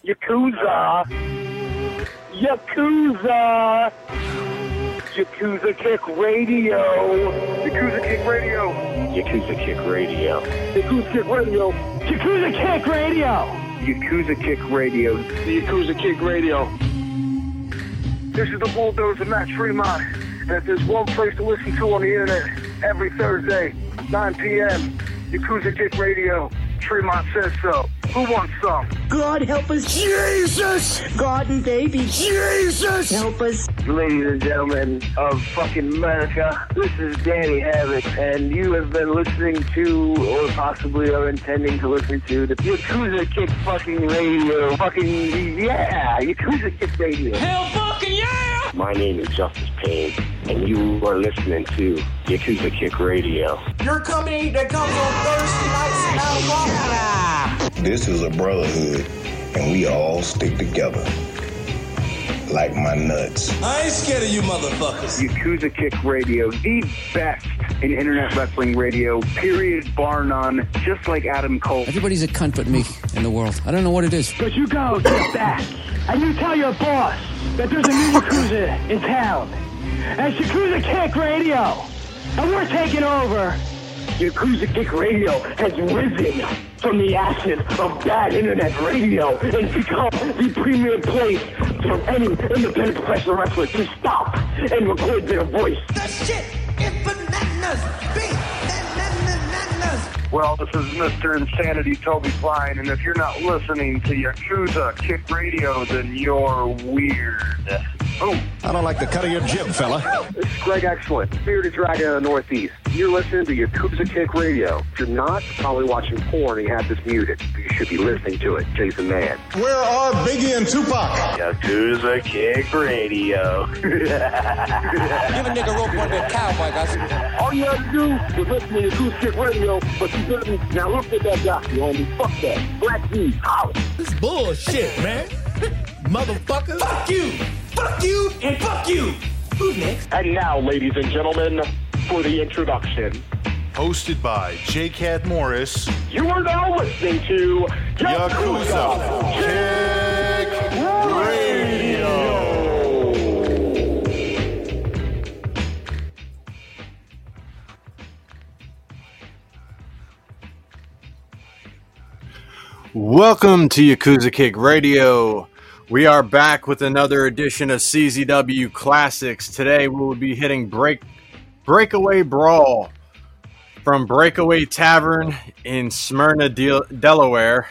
Yakuza. Yakuza. Yakuza Kick Radio. Yakuza Kick Radio. Yakuza Kick Radio. Yakuza Kick Radio. Yakuza Kick Radio. Yakuza Kick Radio. The Yakuza Kick Radio. This is the Bulldozer Max Fremont. And if there's one place to listen to on the internet every Thursday, 9 p.m., Yakuza Kick Radio. Fremont says so. Who wants some? God help us. Jesus! God and baby. Jesus! Help us. Ladies and gentlemen of fucking America, this is Danny Havoc, and you have been listening to, or possibly are intending to listen to, the Yakuza Kick fucking radio. Fucking, yeah! Yakuza Kick Radio. Hell fucking yeah! My name is Justice Payne, and you are listening to Yakuza Kick Radio. Your company that comes on Thursday nights at 9 o'clock. This is a brotherhood, and we all stick together. Like my nuts. I ain't scared of you motherfuckers. Yakuza Kick Radio, the best in internet wrestling radio, period, bar none, just like Adam Cole. Everybody's a cunt but me in the world. I don't know what it is. But you go to the back, and you tell your boss that there's a new Yakuza in town. And it's Yakuza Kick Radio. And we're taking over. Yakuza Kick Radio has risen from the ashes of bad internet radio and become the premier place for any independent professional wrestler to stop and record their voice. The shit is bananas. Big bananas. Well, this is Mr. Insanity Toby Klein, and if you're not listening to Yakuza Kick Radio, then you're weird. Oh, I don't like the cut of your jib, fella. this is Greg Excellent, Bearded Dragon of the Northeast. You're listening to Yakuza Kick Radio. If you're not, probably watching porn and you have this muted. You should be listening to it, Jason Mann. Where are Biggie and Tupac? Yakuza Kick Radio. Give a nigga rope on that cowboy, guys. All you have to do is listen to Yakuza Kick Radio, but you didn't. Now look at that guy, you homie. Fuck that. Black D, holla. This bullshit, man. Motherfucker. Fuck you. Fuck you and fuck you. Who's next? And now, ladies and gentlemen, for the introduction. Hosted by J. Cat Morris. You are now listening to Yakuza Kick Radio. Welcome to Yakuza Kick Radio. We are back with another edition of CZW Classics. Today we will be hitting Breakaway Brawl from Breakaway Tavern in Smyrna, Delaware,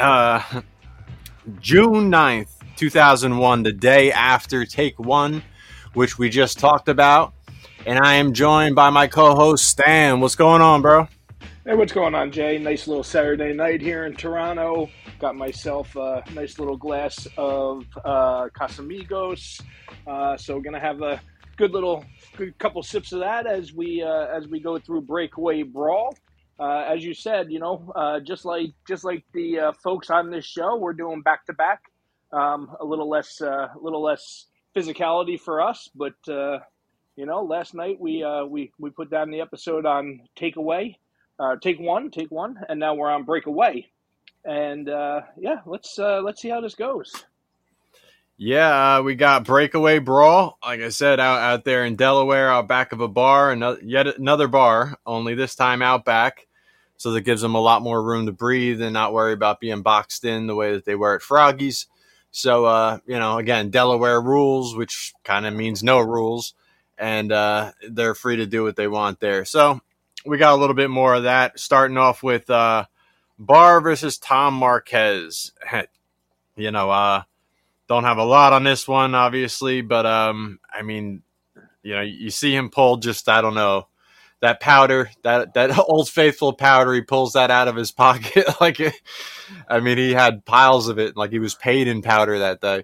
June 9th, 2001, the day after Take One, which we just talked about. And I am joined by my co-host, Stan. What's going on, bro? Hey, what's going on, Jay? Nice little Saturday night here in Toronto. Got myself a nice little glass of Casamigos. So we're gonna have a good couple sips of that as we go through Breakaway Brawl. As you said, just like the folks on this show, we're doing back to back. A little less physicality for us, but last night we put down the episode on Take One, and now we're on Breakaway. And let's see how this goes. Yeah, we got Breakaway Brawl, like I said, out there in Delaware, out back of a bar, yet another bar, only this time out back. So that gives them a lot more room to breathe and not worry about being boxed in the way that they were at Froggy's. So, again, Delaware rules, which kind of means no rules, and they're free to do what they want there. So we got a little bit more of that, starting off with Bar versus Tom Marquez. Don't have a lot on this one, obviously, but you see him pull just, I don't know, that powder, that Old Faithful powder. He pulls that out of his pocket he had piles of it, like he was paid in powder that day.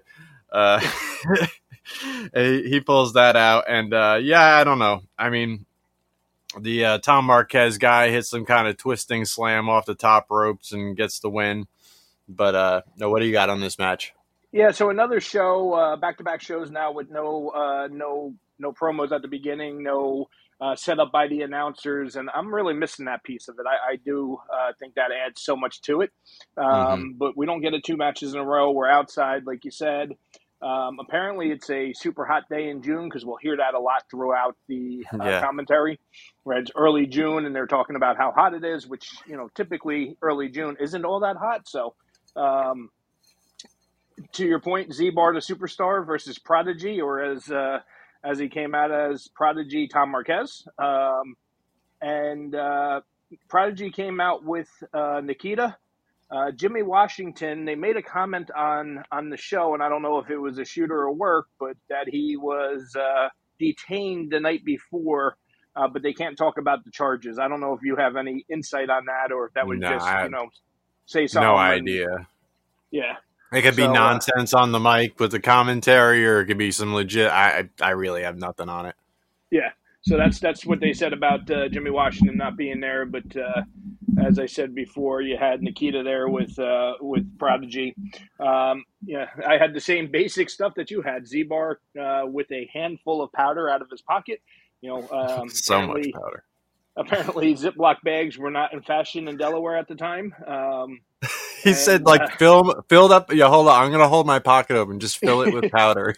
He pulls that out, and I don't know. The Tom Marquez guy hits some kind of twisting slam off the top ropes and gets the win. But what do you got on this match? Yeah, so another show, back-to-back shows now with no promos at the beginning, no set up by the announcers, and I'm really missing that piece of it. I do think that adds so much to it, but we don't get it 2 matches in a row. We're outside, like you said. Apparently, it's a super hot day in June because we'll hear that a lot throughout the commentary. Where it's early June, and they're talking about how hot it is, which typically early June isn't all that hot. So, to your point, Z-Bar the Superstar versus Prodigy, or as he came out as Prodigy Tom Marquez. And Prodigy came out with Nikita. Jimmy Washington, they made a comment on the show, and I don't know if it was a shooter or work, but that he was detained the night before, but they can't talk about the charges. I don't know if you have any insight on that, or if that was say something. No idea. Yeah. It could be nonsense on the mic with the commentary, or it could be some legit. I really have nothing on it. Yeah, so that's what they said about Jimmy Washington not being there. But as I said before, you had Nikita there with Prodigy. I had the same basic stuff that you had. Z-Bar with a handful of powder out of his pocket. So much powder. Apparently, Ziploc bags were not in fashion in Delaware at the time. He said, filled up. Yeah, hold on. I'm going to hold my pocket open. Just fill it with powder.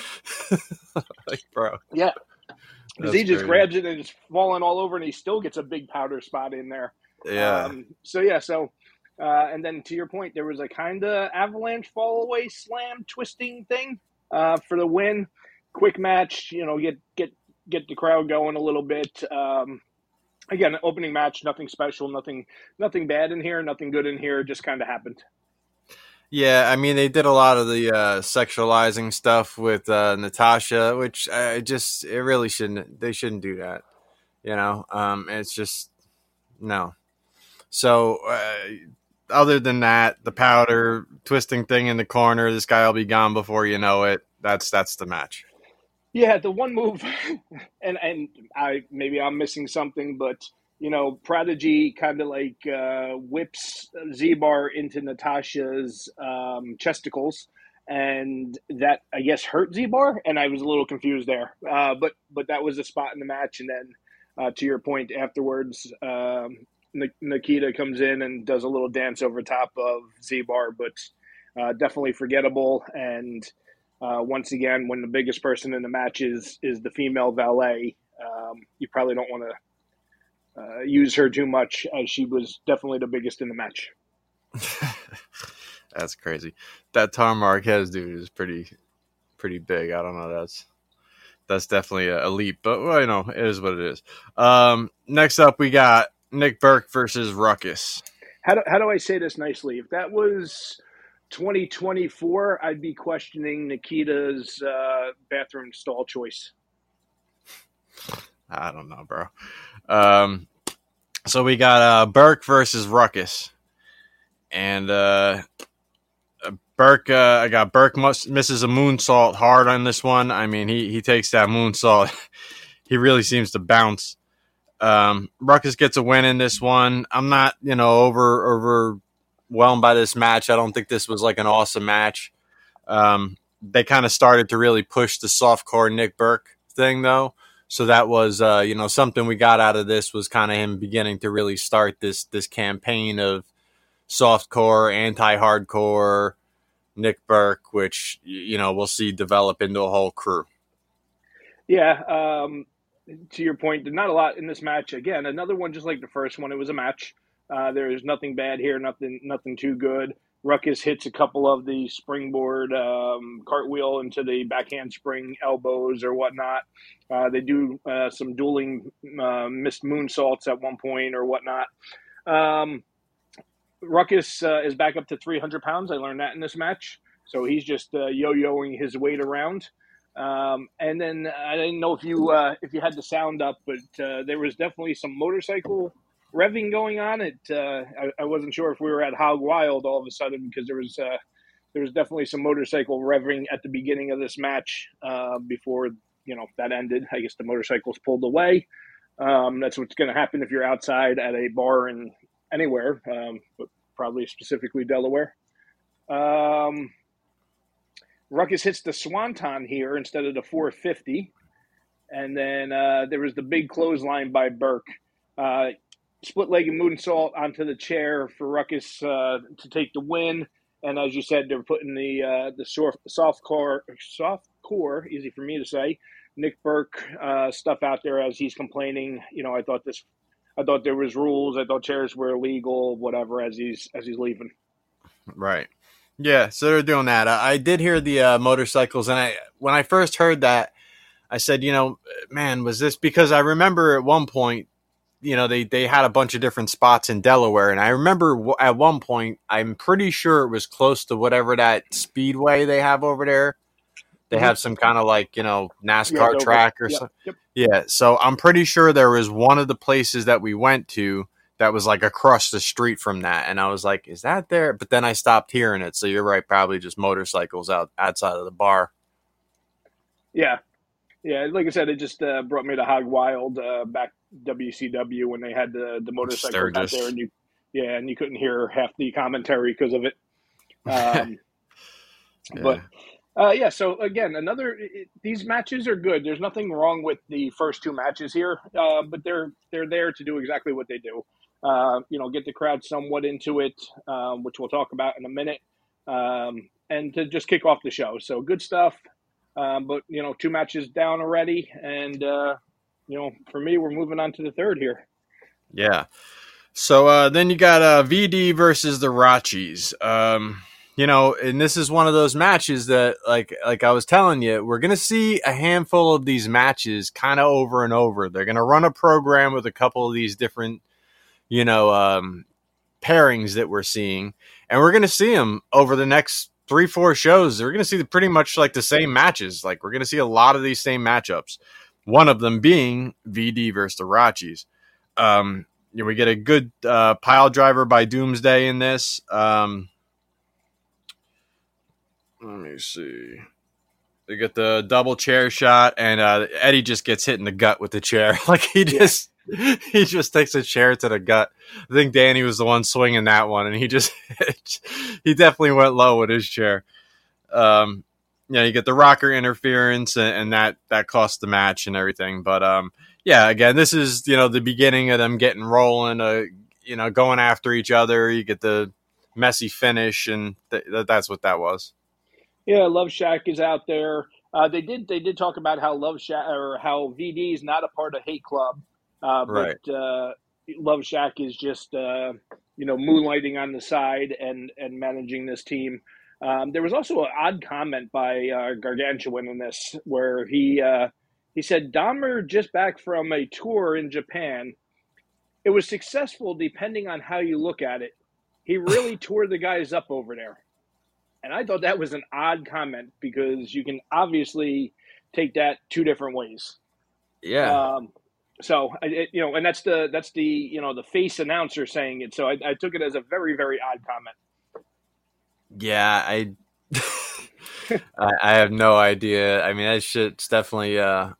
Bro. Yeah. Because he just grabs it and it's falling all over, and he still gets a big powder spot in there. Yeah. And then to your point, there was a kind of avalanche fall away slam twisting thing for the win. Quick match, get the crowd going a little bit. Again, opening match, nothing special, nothing bad in here, nothing good in here. Just kind of happened. Yeah, I mean, they did a lot of the sexualizing stuff with Natasha, which it really shouldn't. They shouldn't do that. It's just no. So other than that, the powder twisting thing in the corner, this guy will be gone before you know it. That's the match. Yeah, the one move, and maybe I'm missing something, but Prodigy kind of whips Z-Bar into Natasha's chesticles, and that I guess hurt Z-Bar, and I was a little confused there. But that was a spot in the match, and then to your point, afterwards, Nikita comes in and does a little dance over top of Z-Bar, but definitely forgettable. And once again, when the biggest person in the match is the female valet, you probably don't want to use her too much, as she was definitely the biggest in the match. That's crazy. That Tom Marquez dude is pretty big. I don't know. That's definitely a leap, but it is what it is. Next up, we got Nick Burke versus Ruckus. How do I say this nicely? If that was 2024, I'd be questioning Nikita's bathroom stall choice. I don't know, bro. So we got Burke versus Ruckus, and Burke. I got Burke misses a moonsault hard on this one. I mean, he takes that moonsault. He really seems to bounce. Ruckus gets a win in this one. I'm not, overwhelmed by this match. I don't think this was like an awesome match. They kind of started to really push the softcore Nick Burke thing, though. So that was, something we got out of this was kind of him beginning to really start this campaign of softcore, anti-hardcore Nick Burke, which, we'll see develop into a whole crew. Yeah. To your point, not a lot in this match. Again, another one just like the first one. It was a match. There is nothing bad here, nothing too good. Ruckus hits a couple of the springboard cartwheel into the backhand spring elbows or whatnot. They do some dueling missed moonsaults at one point or whatnot. Ruckus is back up to 300 pounds. I learned that in this match. So he's just yo-yoing his weight around. And then I didn't know if you had the sound up, but there was definitely some motorcycle revving going on. I wasn't sure if we were at Hog Wild all of a sudden, because there was definitely some motorcycle revving at the beginning of this match before that ended. I guess the motorcycles pulled away. That's what's going to happen if you're outside at a bar in anywhere, but probably specifically Delaware. Ruckus hits the swanton here instead of the 450. And then there was the big clothesline by Burke. Split-legged moonsault onto the chair for Ruckus to take the win. And as you said, they're putting the soft core, easy for me to say, Nick Burke stuff out there as he's complaining. I thought there was rules. I thought chairs were illegal, whatever, as he's leaving. Right. Yeah, so they're doing that. I did hear the motorcycles, and when I first heard that, I said, man, was this because I remember at one point, they had a bunch of different spots in Delaware, and I remember at one point, I'm pretty sure it was close to whatever that speedway they have over there. They have some kind of NASCAR track or something. Yep. Yeah, so I'm pretty sure there was one of the places that we went to that was across the street from that, and I was like, is that there? But then I stopped hearing it, so you're right, probably just motorcycles outside of the bar. Yeah. Yeah, like I said, it just brought me to Hog Wild back WCW when they had the motorcycles out there, and you couldn't hear half the commentary because of it. But so again, these matches are good. There's nothing wrong with the first two matches here, but they're there to do exactly what they do. Get the crowd somewhat into it, which we'll talk about in a minute, and to just kick off the show. So good stuff. But, 2 matches down already. And, for me, we're moving on to the third here. Yeah. So then you got VD versus the Rachis. And this is one of those matches that, like I was telling you, we're going to see a handful of these matches kind of over and over. They're going to run a program with a couple of these different, pairings that we're seeing. And we're going to see them over the next 3-4 shows. We're going to see pretty much the same matches. We're going to see a lot of these same matchups. One of them being VD versus the Rachis. We get a good pile driver by Doomsday in this. Let me see. They get the double chair shot, and Eddie just gets hit in the gut with the chair. He just takes a chair to the gut. I think Danny was the one swinging that one, and he definitely went low with his chair. You get the rocker interference, and that cost the match and everything. But again, this is the beginning of them getting rolling. Going after each other. You get the messy finish, and that's what that was. Yeah, Love Shack is out there. They did talk about how how VD is not a part of Hate Club. Right. But Love Shack is just moonlighting on the side and managing this team. There was also an odd comment by Gargantuan in this where he said Dahmer just back from a tour in Japan. It was successful depending on how you look at it. He really tore the guys up over there. And I thought that was an odd comment because you can obviously take that 2 different ways. Yeah. So, and that's the face announcer saying it. So I took it as a very, very odd comment. Yeah, I have no idea. I mean, that shit's definitely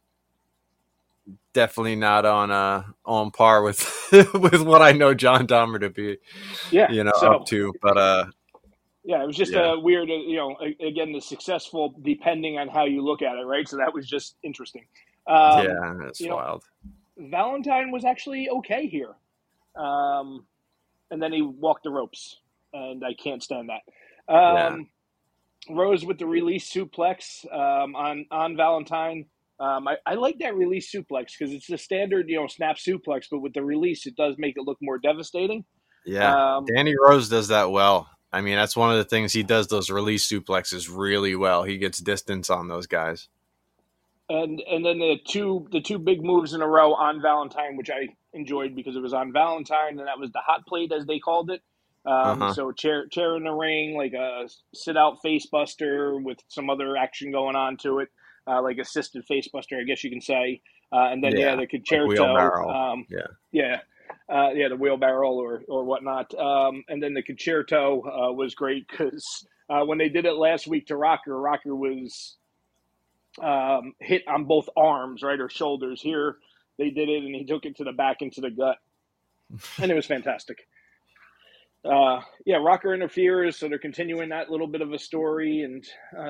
not on par with with what I know John Dahmer to be, up to. But yeah, it was just a weird, again, the successful depending on how you look at it, right? So that was just interesting. That's wild. Valentine was actually okay here. And then he walked the ropes, and I can't stand that. Rose with the release suplex on Valentine. I like that release suplex because it's the standard, snap suplex, but with the release, it does make it look more devastating. Yeah, Danny Rose does that well. I mean, that's one of the things he does, those release suplexes really well. He gets distance on those guys. And then the two big moves in a row on Valentine, which I enjoyed because it was on Valentine, and that was the hot plate, as they called it. So chair in the ring, like a sit-out face buster with some other action going on to it, like assisted face buster, I guess you can say. And then, the concerto. The wheelbarrow or whatnot. And then the concerto was great because when they did it last week to Rocker was hit on both arms, right, or shoulders. Here they did it, and he took it to the back into the gut, and it was fantastic. Yeah, Rocker interferes, so they're continuing that little bit of a story. And,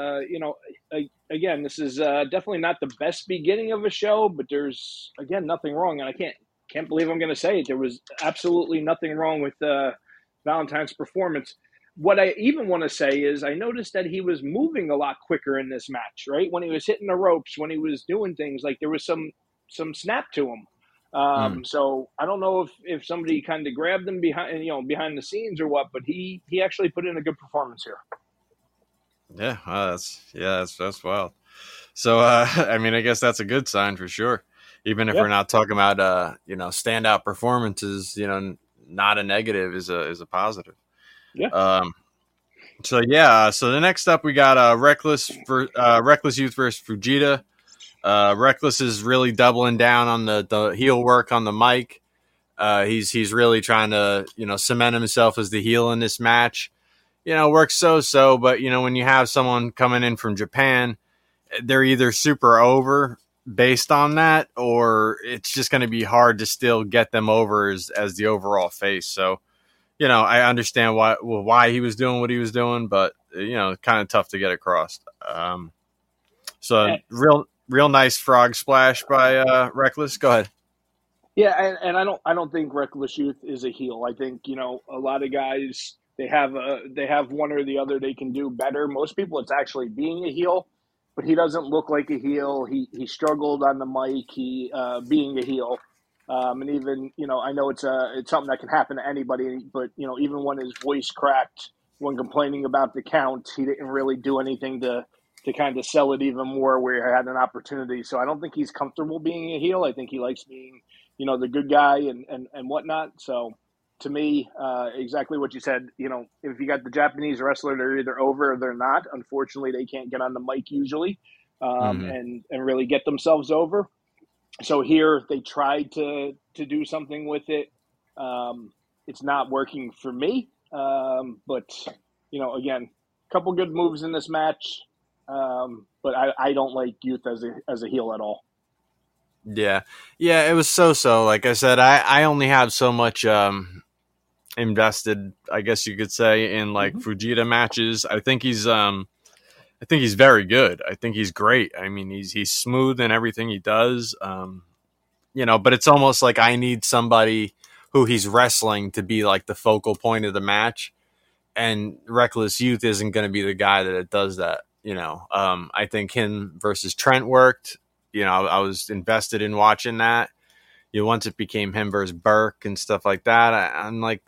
again, this is definitely not the best beginning of a show, but there's, again, nothing wrong. And I can't believe I'm going to say it. There was absolutely nothing wrong with Valentine's performance. What I even want to say is I noticed that he was moving a lot quicker in this match, right? When he was hitting the ropes, when he was doing things, like there was some snap to him. So I don't know if somebody kind of grabbed him behind the scenes or what, but he actually put in a good performance here. Yeah, that's wild. So I mean, I guess that's a good sign for sure. Even if we're not talking about standout performances, not a negative is a positive. Yeah. So the next up we got Reckless Youth versus Fujita. Reckless is really doubling down on the heel work on the mic. He's really trying to cement himself as the heel in this match. Works so, but when you have someone coming in from Japan, they're either super over based on that, or it's just going to be hard to still get them over as the overall face. So, I understand why he was doing what he was doing, but kind of tough to get across. So real nice frog splash by Reckless. Go ahead. Yeah, and I don't think Reckless Youth is a heel. I think a lot of guys they have one or the other they can do better. Most people it's actually being a heel, but he doesn't look like a heel. He struggled on the mic. He being a heel, and even I know it's something that can happen to anybody, but even when his voice cracked when complaining about the count, he didn't really do anything to kind of sell it even more where he had an opportunity. So I don't think he's comfortable being a heel. I think he likes being, the good guy and whatnot. So to me, exactly what you said, if you got the Japanese wrestler, they're either over or they're not. Unfortunately, they can't get on the mic usually and really get themselves over. So here they tried to do something with it. It's not working for me. But, again, a couple good moves in this match. But I don't like Youth as a heel at all. Yeah, it was so. Like I said, I only have so much invested, I guess you could say, in like Fujita matches. I think he's very good. I think he's great. I mean, he's smooth in everything he does. But it's almost like I need somebody who he's wrestling to be like the focal point of the match, and Reckless Youth isn't going to be the guy that does that. I think him versus Trent worked. I was invested in watching that. Once it became him versus Burke and stuff like that, I'm like,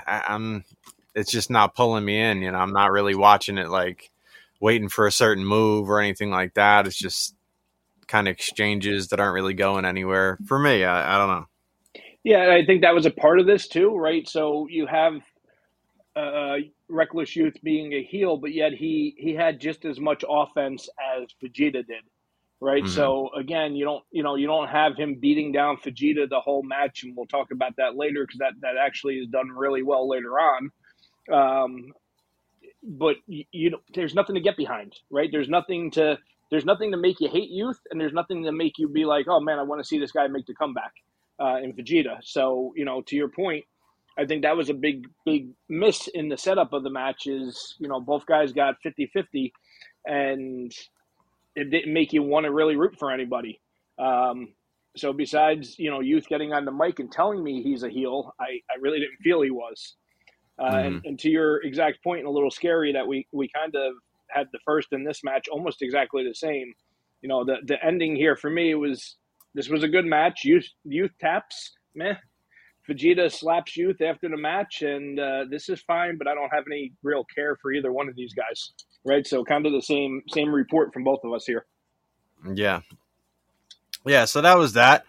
it's just not pulling me in. I'm not really watching it like waiting for a certain move or anything like that. It's just kind of exchanges that aren't really going anywhere for me. I don't know. Yeah, I think that was a part of this too, right? So you have Reckless Youth being a heel, but yet he had just as much offense as Fujita did, right? Mm-hmm. So again, you don't have him beating down Fujita the whole match, and we'll talk about that later because that actually is done really well later on. But there's nothing to get behind, right? There's nothing to make you hate Youth, and there's nothing to make you be like, oh man, I want to see this guy make the comeback in Fujita. So to your point, I think that was a big miss in the setup of the match is, both guys got 50-50 and it didn't make you want to really root for anybody. So besides, Youth getting on the mic and telling me he's a heel, I really didn't feel he was. And to your exact point, and a little scary that we kind of had the first in this match almost exactly the same. The ending here for me this was a good match. Youth taps, meh. Fujita slaps Youth after the match, and this is fine, but I don't have any real care for either one of these guys, right? So kind of the same report from both of us here. Yeah. So that was that.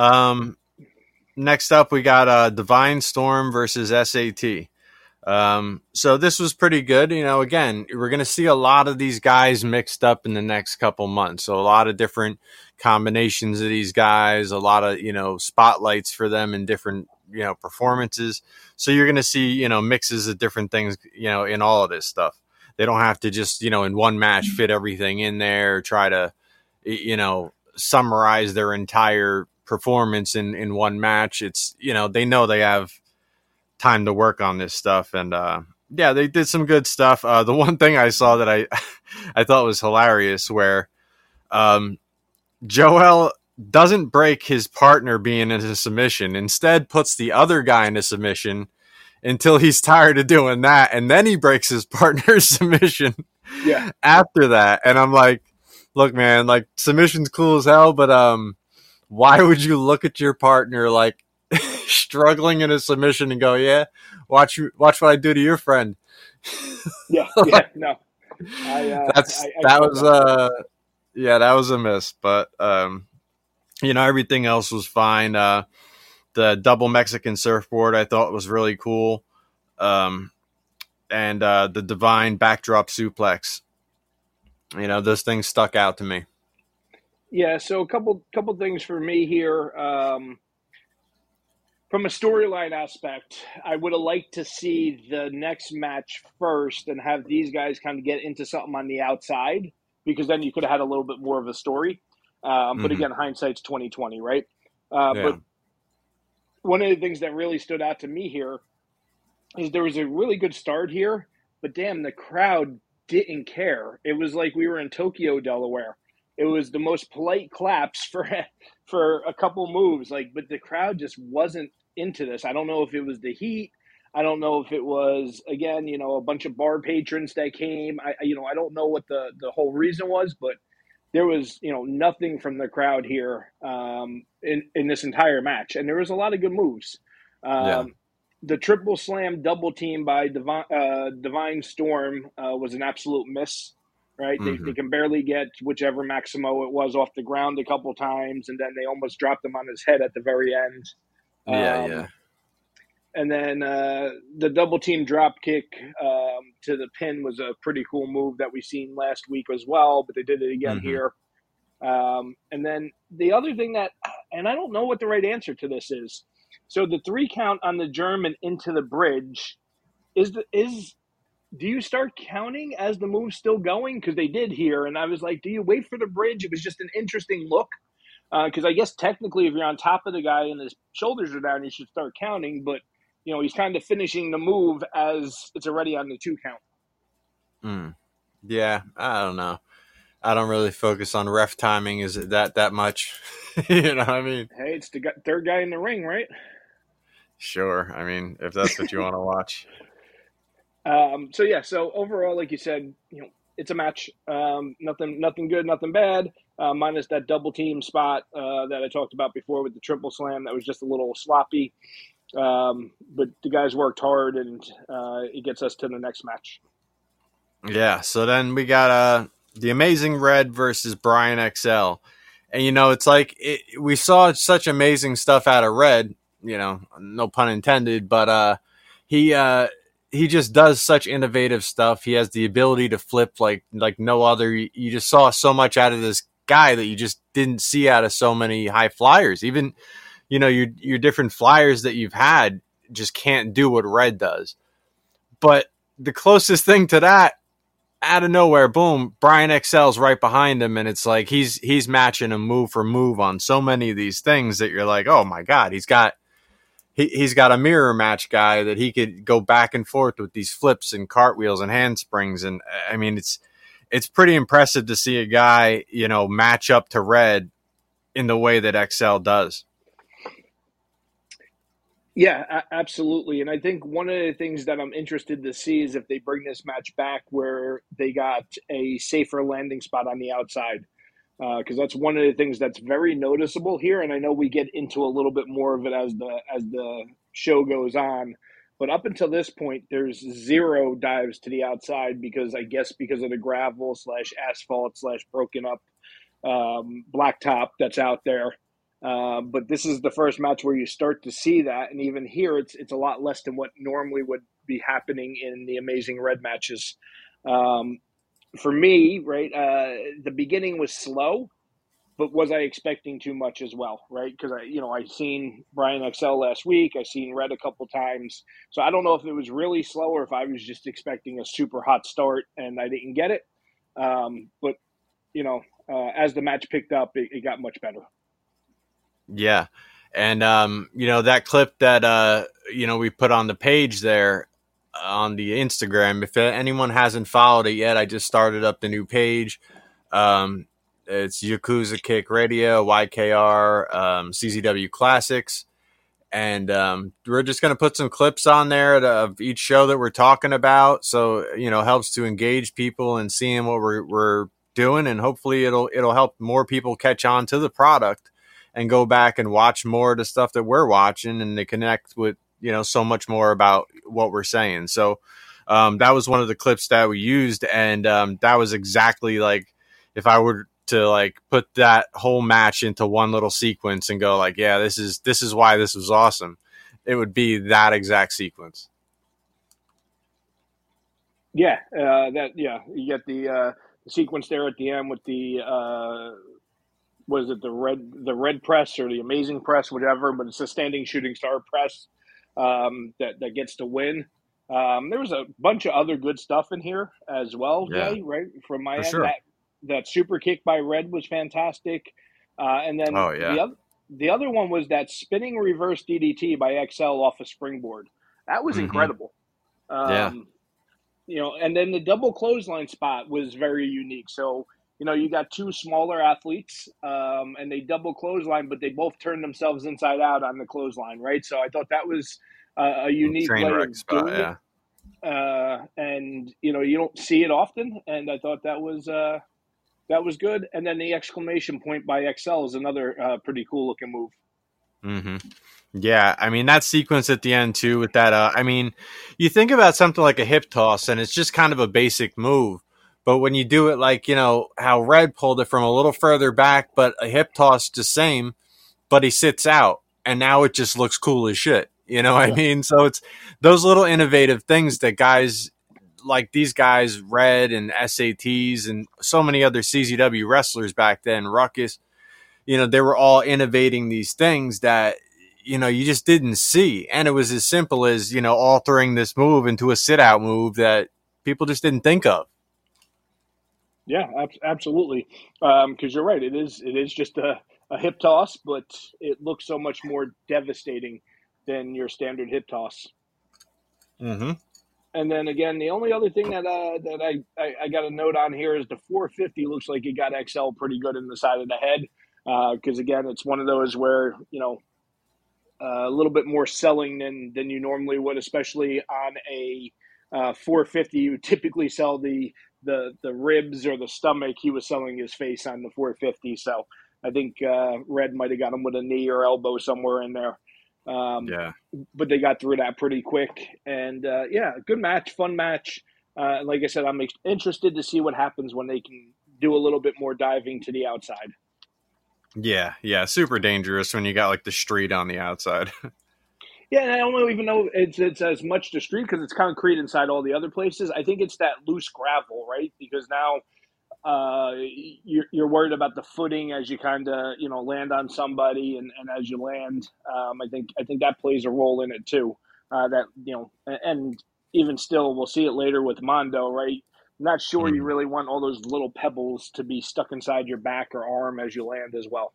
Next up, we got Divine Storm versus SAT. So this was pretty good. Again, we're going to see a lot of these guys mixed up in the next couple months. So a lot of different combinations of these guys, a lot of, spotlights for them in different, performances. So you're going to see, mixes of different things, in all of this stuff. They don't have to just, in one match fit everything in there, or try to, summarize their entire performance in one match. It's, they know they have time to work on this stuff. And yeah, they did some good stuff. The one thing I saw that I thought was hilarious, where Joel doesn't break his partner being in a submission, instead puts the other guy in a submission until he's tired of doing that, and then he breaks his partner's submission after that. And I'm like, look, man, like, submission's cool as hell, but why would you look at your partner like struggling in a submission and go, yeah, watch what I do to your friend? No. That was a miss, but everything else was fine. The double Mexican surfboard I thought was really cool. And the Divine backdrop suplex. Those things stuck out to me. Yeah, so a couple things for me here. From a storyline aspect, I would have liked to see the next match first and have these guys kind of get into something on the outside, because then you could have had a little bit more of a story. But again, hindsight's 20/20, right? But one of the things that really stood out to me here is there was a really good start here, but damn, the crowd didn't care. It was like we were in Tokyo, Delaware. It was the most polite claps for a couple moves, but the crowd just wasn't into this. I don't know if it was the heat. I don't know if it was, again, a bunch of bar patrons that came. I don't know what the whole reason was, but there was, nothing from the crowd here in this entire match. And there was a lot of good moves. The triple slam double team by Divine Storm was an absolute miss, right? They can barely get whichever Maximo it was off the ground a couple times, and then they almost dropped him on his head at the very end. And then the double team drop kick to the pin was a pretty cool move that we seen last week as well, but they did it again here. And then the other thing and I don't know what the right answer to this is. So the 3 count on the German into the bridge do you start counting as the move's still going? Because they did here, and I was like, do you wait for the bridge? It was just an interesting look. Because I guess technically if you're on top of the guy and his shoulders are down, you should start counting. But, he's kind of finishing the move as it's already on the 2 count. Yeah, I don't know. I don't really focus on ref timing that much. You know what I mean? Hey, it's the third guy in the ring, right? Sure. I mean, if that's what you want to watch. So overall, like you said, it's a match. Nothing good, nothing bad. Minus that double team spot that I talked about before with the triple slam. That was just a little sloppy. But the guys worked hard, and it gets us to the next match. Yeah, so then we got the Amazing Red versus Brian XL. And, it's like we saw such amazing stuff out of Red, no pun intended, but he just does such innovative stuff. He has the ability to flip like no other. You just saw so much out of this guy that you just didn't see out of so many high flyers. Even, your different flyers that you've had just can't do what Red does. But the closest thing to that, out of nowhere, boom, Brian XL's right behind him, and it's like he's matching him move for move on so many of these things that you're like, oh my God, he's got a mirror match guy that he could go back and forth with these flips and cartwheels and handsprings. And I mean, it's pretty impressive to see a guy, match up to Red in the way that XL does. Yeah, absolutely. And I think one of the things that I'm interested to see is if they bring this match back where they got a safer landing spot on the outside. Because that's one of the things that's very noticeable here. And I know we get into a little bit more of it as the show goes on. But up until this point, there's 0 dives to the outside because of the gravel / asphalt / broken up blacktop that's out there. But this is the first match where you start to see that. And even here, it's a lot less than what normally would be happening in the Amazing Red matches. For me, right, the beginning was slow, but was I expecting too much as well, right? Because I seen Brian XL last week, I seen Red a couple times, so I don't know if it was really slow or if I was just expecting a super hot start and I didn't get it. But as the match picked up, it got much better. Yeah, And, that clip that, we put on the page there on the Instagram, if anyone hasn't followed it yet, I just started up the new page. It's Yakuza Kick Radio, YKR, CZW Classics. And we're just going to put some clips on there of each show that we're talking about. So, helps to engage people and seeing what we're doing. And hopefully it'll help more people catch on to the product and go back and watch more of the stuff that we're watching, and they connect with, so much more about what we're saying. So that was one of the clips that we used. And that was exactly like, if I were to like put that whole match into one little sequence and go like, yeah, this is why this was awesome, it would be that exact sequence. You get the sequence there at the end with the what is it, the red press or the amazing press, whatever, but it's a standing shooting star press that gets to win. There was a bunch of other good stuff in here as well, Jay, right? From my end, sure. That super kick by Red was fantastic. And then the other one was that spinning reverse DDT by XL off a springboard. That was incredible. And then the double clothesline spot was very unique. So, you got two smaller athletes and they double clothesline, but they both turned themselves inside out on the clothesline, right? So I thought that was a unique way of doing it. And, you don't see it often. And I thought that was good. And then the exclamation point by XL is another pretty cool looking move. Mm-hmm. Yeah, I mean, that sequence at the end, too, with that, you think about something like a hip toss, and it's just kind of a basic move. But when you do it like, how Red pulled it from a little further back, but a hip toss the same, but he sits out, and now it just looks cool as shit. You know what I mean? So it's those little innovative things that guys like these guys, Red and SATs and so many other CZW wrestlers back then, Ruckus, they were all innovating these things that, you just didn't see. And it was as simple as, altering this move into a sit-out move that people just didn't think of. Yeah, absolutely. Because you're right. It is just a hip toss, but it looks so much more devastating than your standard hip toss. Mm-hmm. And then again, the only other thing that I got a note on here is the 450 looks like it got XL pretty good in the side of the head. Because again, it's one of those where, a little bit more selling than you normally would, especially on a 450. You typically sell the ribs or the stomach. He was selling his face on the 450. So I think Red might have got him with a knee or elbow somewhere in there. But they got through that pretty quick. And good match, fun match. Like I said, I'm interested to see what happens when they can do a little bit more diving to the outside. Yeah, super dangerous when you got like the street on the outside. Yeah, and I don't even know it's as much the street because it's concrete inside all the other places. I think it's that loose gravel, right? Because now you're worried about the footing as you kind of land on somebody, and as you land, I think that plays a role in it too. And even still, we'll see it later with Mondo, right? Not sure you really want all those little pebbles to be stuck inside your back or arm as you land as well.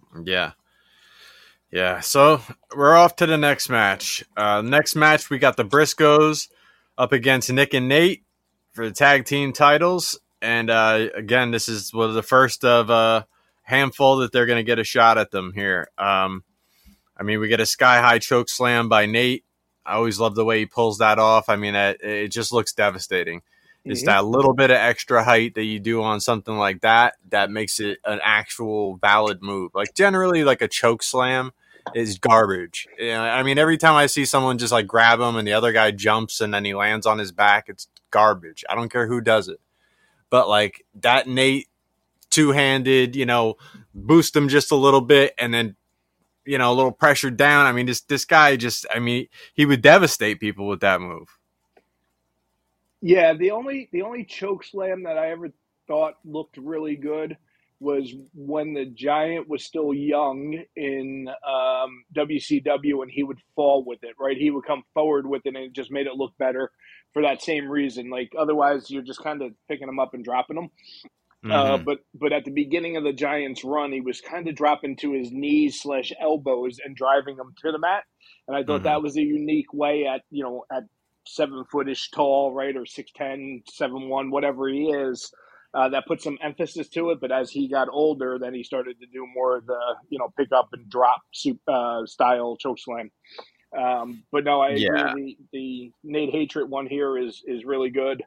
Yeah. So we're off to the next match. Next match, we got the Briscoes up against Nick and Nate for the tag team titles. And again, this is the first of a handful that they're going to get a shot at them here. We get a sky high choke slam by Nate. I always love the way he pulls that off. It just looks devastating. It's that little bit of extra height that you do on something like that makes it an actual valid move. Like generally, like a choke slam is garbage. Every time I see someone just like grab him and the other guy jumps and then he lands on his back, it's garbage. I don't care who does it. But like that Nate two-handed, boost him just a little bit and then, a little pressure down. This guy just, he would devastate people with that move. Yeah, the only choke slam that I ever thought looked really good was when the Giant was still young in WCW, and he would fall with it, right? He would come forward with it, and it just made it look better for that same reason. Like, otherwise, you're just kind of picking them up and dropping them. But at the beginning of the Giants' run, he was kind of dropping to his knees / elbows and driving them to the mat, and I thought that was a unique way at 7-foot-ish tall, right, or 6'10", 7'1", whatever he is. That put some emphasis to it, but as he got older, then he started to do more of the pick up and drop style chokeslam. But no, I agree. The Nate Hatred one here is really good.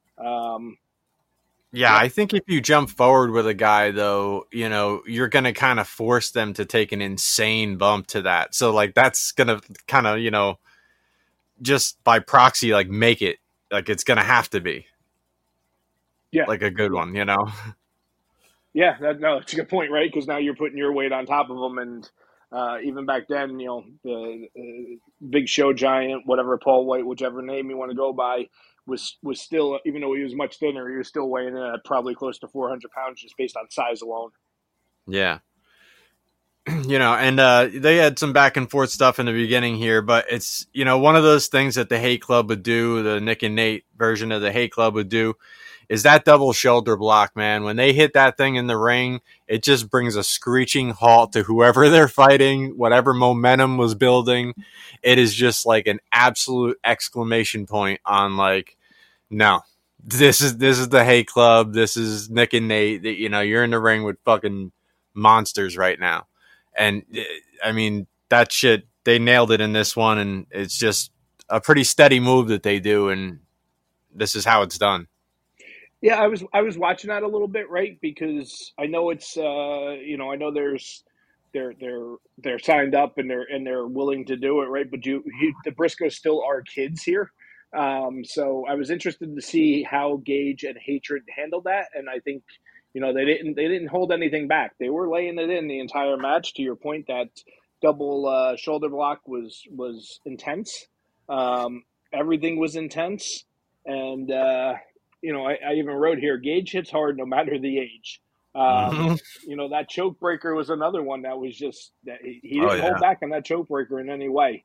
I think if you jump forward with a guy, though, you're going to kind of force them to take an insane bump to that. So, like, that's going to kind of, just by proxy, like, make it, like, it's going to have to be. Yeah. Like a good one, Yeah, it's a good point, right? Because now you're putting your weight on top of them. And even back then, the Big Show Giant, whatever, Paul White, whichever name you want to go by, was still, even though he was much thinner, he was still weighing in at probably close to 400 pounds just based on size alone. Yeah. And they had some back and forth stuff in the beginning here, but it's, one of those things that the Hate Club would do, the Nick and Nate version of the Hate Club would do, is that double shoulder block, man. When they hit that thing in the ring, it just brings a screeching halt to whoever they're fighting, whatever momentum was building. It is just like an absolute exclamation point on, like, no, this is the Hate Club. This is Nick and Nate. You're in the ring with fucking monsters right now. And I mean, that shit, they nailed it in this one. And it's just a pretty steady move that they do. And this is how it's done. Yeah, I was watching that a little bit, right? Because I know it's I know they're signed up and they're willing to do it, right? But the Briscoes still are kids here. So I was interested to see how Gage and Hatred handled that, and I think they didn't hold anything back. They were laying it in the entire match. To your point, that double shoulder block was intense. Everything was intense, and I even wrote here, Gage hits hard no matter the age. That choke breaker was another one that was just that he didn't hold back on that choke breaker in any way.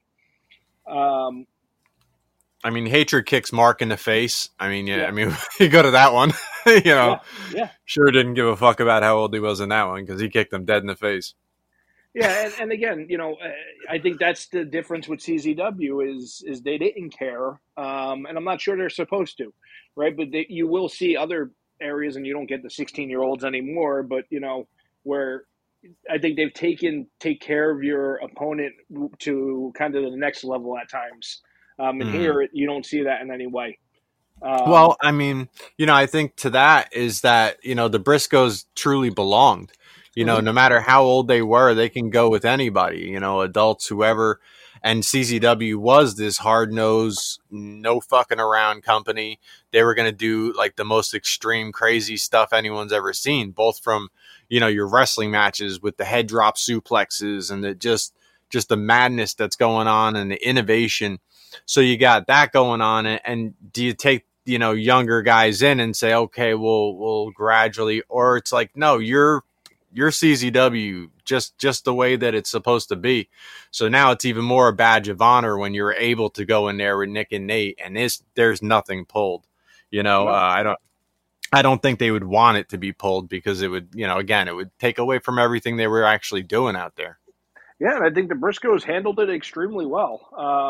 I mean, Hatred kicks Mark in the face. I mean, I mean, you go to that one, sure didn't give a fuck about how old he was in that one because he kicked him dead in the face. Yeah, and again, I think that's the difference with CZW is they didn't care, and I'm not sure they're supposed to, right? But you will see other areas, and you don't get the 16-year-olds anymore, but where I think they've take care of your opponent to kind of the next level at times. And here, you don't see that in any way. Well, I mean, I think to that is that, the Briscoes truly belonged. No matter how old they were, they can go with anybody, adults, whoever. And CZW was this hard-nosed, no fucking around company. They were going to do like the most extreme, crazy stuff anyone's ever seen, both from, your wrestling matches with the head drop suplexes and the just the madness that's going on and the innovation. So you got that going on. And do you take, younger guys in and say, okay, we'll gradually, or it's like, no, you're CZW just the way that it's supposed to be. So now it's even more a badge of honor when you're able to go in there with Nick and Nate and there's nothing pulled, I don't think they would want it to be pulled because it would, again, it would take away from everything they were actually doing out there. Yeah. And I think the Briscoes handled it extremely well.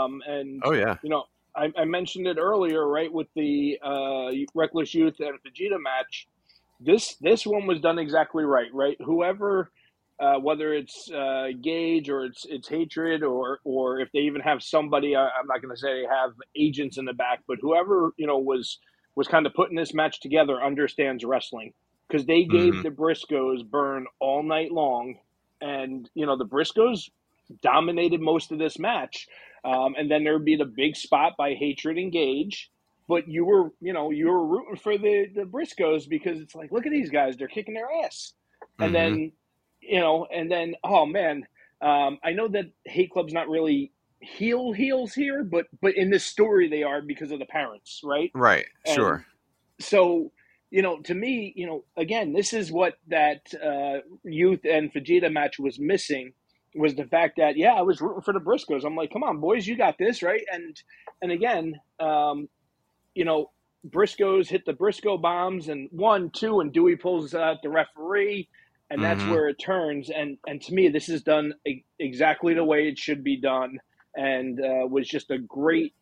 I mentioned it earlier, right? With the Reckless Youth and Vegeta match, This one was done exactly right? Whoever, whether it's Gage or it's Hatred or if they even have somebody, I'm not going to say they have agents in the back, but whoever was kind of putting this match together understands wrestling because they gave the Briscoes burn all night long, and the Briscoes dominated most of this match, and then there would be the big spot by Hatred and Gage. But you were rooting for the Briscoes because it's like, look at these guys, they're kicking their ass. And then, oh man, I know that Hate Club's not really heels here, but in this story they are because of the parents, right? Right, sure. And so, to me, again, this is what that Youth and Vegeta match was missing, was the fact that, I was rooting for the Briscoes. I'm like, come on, boys, you got this, right? And again, Briscoes hit the Briscoe bombs, and 1, 2, and Dewey pulls out the referee, and that's where it turns. And to me, this is done exactly the way it should be done, and was just a great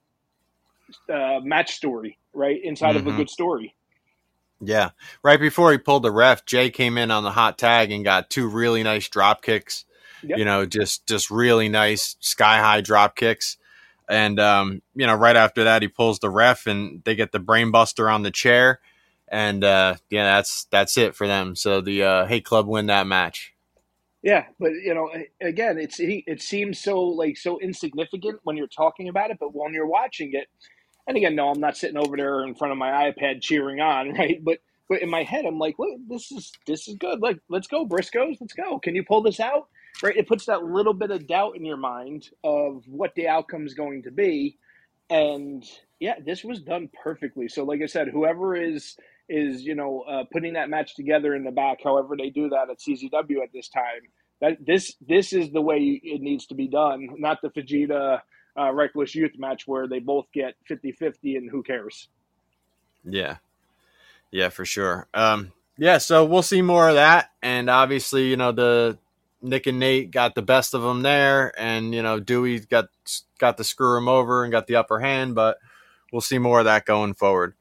match story, right, inside of a good story. Yeah. Right before he pulled the ref, Jay came in on the hot tag and got 2 really nice drop kicks. Yep. You know, just really nice sky-high drop kicks. And, you know, right after that, he pulls the ref and they get the brain buster on the chair. And, yeah, that's it for them. So the Hate Club win that match. Yeah, but, you know, again, it seems so insignificant when you're talking about it, but when you're watching it, and again, no, I'm not sitting over there in front of my iPad cheering on, right? But in my head, I'm like, look, this is good. Like, let's go, Briscoes, let's go. Can you pull this out? Right? It puts that little bit of doubt in your mind of what the outcome is going to be. And yeah, this was done perfectly. So like I said, whoever is putting that match together in the back, however they do that at CZW at this time, that this is the way it needs to be done, not the Vegeta Reckless Youth match where they both get 50-50 and who cares. Yeah, for sure. Yeah, so we'll see more of that. And obviously, you know, the Nick and Nate got the best of them there, and you know, Dewey got to screw him over and got the upper hand, but we'll see more of that going forward.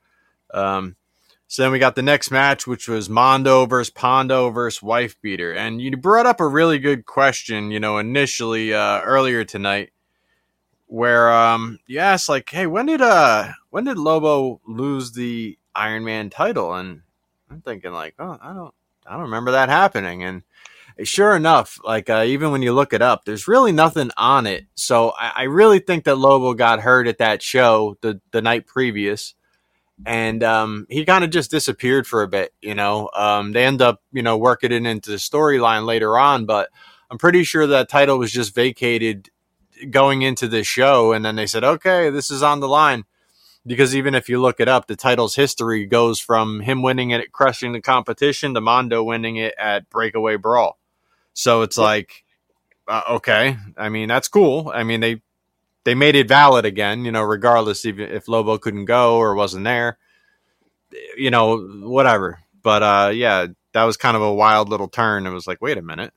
So then we got the next match, which was Mondo versus Pondo versus Wife Beater. And you brought up a really good question, you know, initially earlier tonight, where you asked, like, hey, when did Lobo lose the Iron Man title? And I'm thinking, like, oh, I don't remember that happening. And sure enough, like, even when you look it up, there's really nothing on it. So I really think that Lobo got hurt at that show the night previous. And he kind of just disappeared for a bit, you know. They end up, you know, working it into the storyline later on, but I'm pretty sure that title was just vacated going into the show, and then they said, okay, this is on the line. Because even if you look it up, the title's history goes from him winning it at Crushing the Competition to Mondo winning it at Breakaway Brawl. So it's like, okay, I mean, that's cool. I mean, they made it valid again, you know, regardless if Lobo couldn't go or wasn't there, you know, whatever. But, yeah, that was kind of a wild little turn. It was like, wait a minute.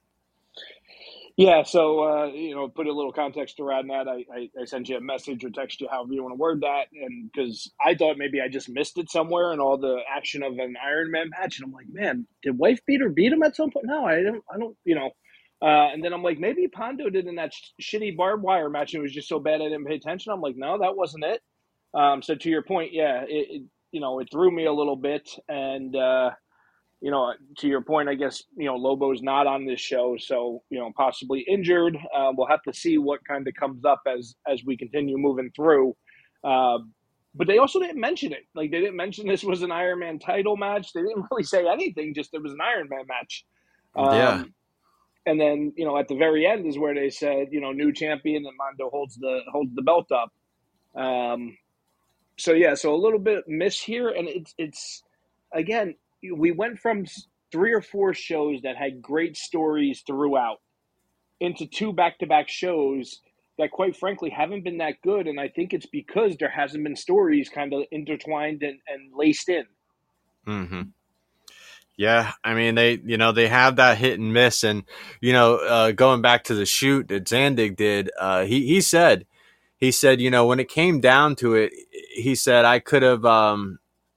Yeah, so, you know, put a little context around that. I sent you a message or text you, however you want to word that, and because I thought maybe I just missed it somewhere in all the action of an Iron Man match, and I'm like, man, did Wife Beater beat him at some point? No, I don't, you know. And then I'm like, maybe Pondo did in that shitty barbed wire match. And it was just so bad I didn't pay attention. I'm like, no, that wasn't it. So to your point, yeah, it you know, it threw me a little bit. And, you know, to your point, I guess, you know, Lobo's not on this show. So, you know, possibly injured. We'll have to see what kind of comes up as we continue moving through. But they also didn't mention it. Like, they didn't mention this was an Iron Man title match. They didn't really say anything, just it was an Iron Man match. Yeah. And then, you know, at the very end is where they said, you know, new champion, and Mondo holds the belt up. So yeah, so a little bit miss here, and it's again, we went from 3 or 4 shows that had great stories throughout into 2 back-to-back shows that, quite frankly, haven't been that good. And I think it's because there hasn't been stories kind of intertwined and laced in. Mm-hmm. Yeah, I mean, they have that hit and miss. And, you know, going back to the shoot that Zandig did, he said, you know, when it came down to it, he said, I could have built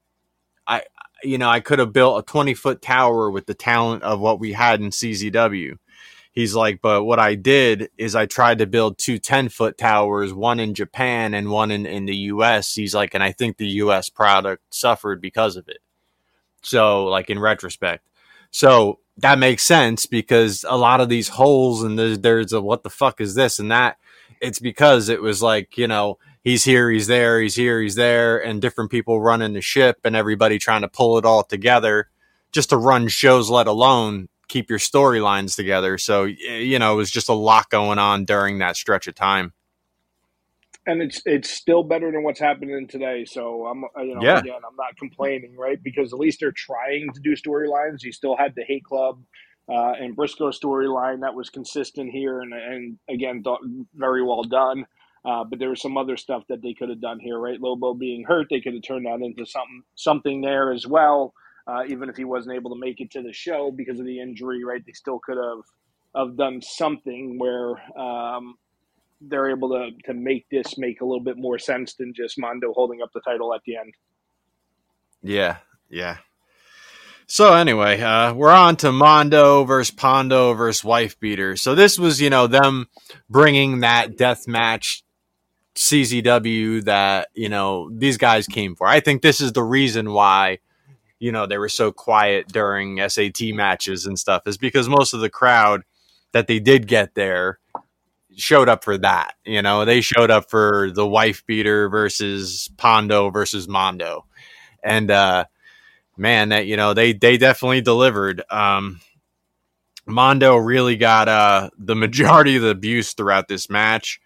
a 20-foot tower with the talent of what we had in CZW. He's like, but what I did is I tried to build 2 10-foot towers, one in Japan and one in the U.S. He's like, and I think the U.S. product suffered because of it. So, like, in retrospect. So that makes sense, because a lot of these holes and there's a what the fuck is this and that. It's because it was like, you know, he's here, he's there, he's here, he's there, and different people running the ship and everybody trying to pull it all together just to run shows, let alone keep your storylines together. So, you know, it was just a lot going on during that stretch of time. And it's still better than what's happening today. So again, I'm not complaining, right? Because at least they're trying to do storylines. You still had the Hate Club and Briscoe storyline that was consistent here, and again, very well done. But there was some other stuff that they could have done here, right? Lobo being hurt, they could have turned that into something there as well. Even if he wasn't able to make it to the show because of the injury, right? They still could have done something where they're able to make this make a little bit more sense than just Mondo holding up the title at the end. Yeah. So anyway, we're on to Mondo versus Pondo versus Wife Beater. So this was, them bringing that death match CZW that, these guys came for. I think this is the reason why, they were so quiet during SAT matches and stuff, is because most of the crowd that they did get there showed up for that. They showed up for the Wife Beater versus Pondo versus Mondo. And, man, that, they definitely delivered. Mondo really got the majority of the abuse throughout this match.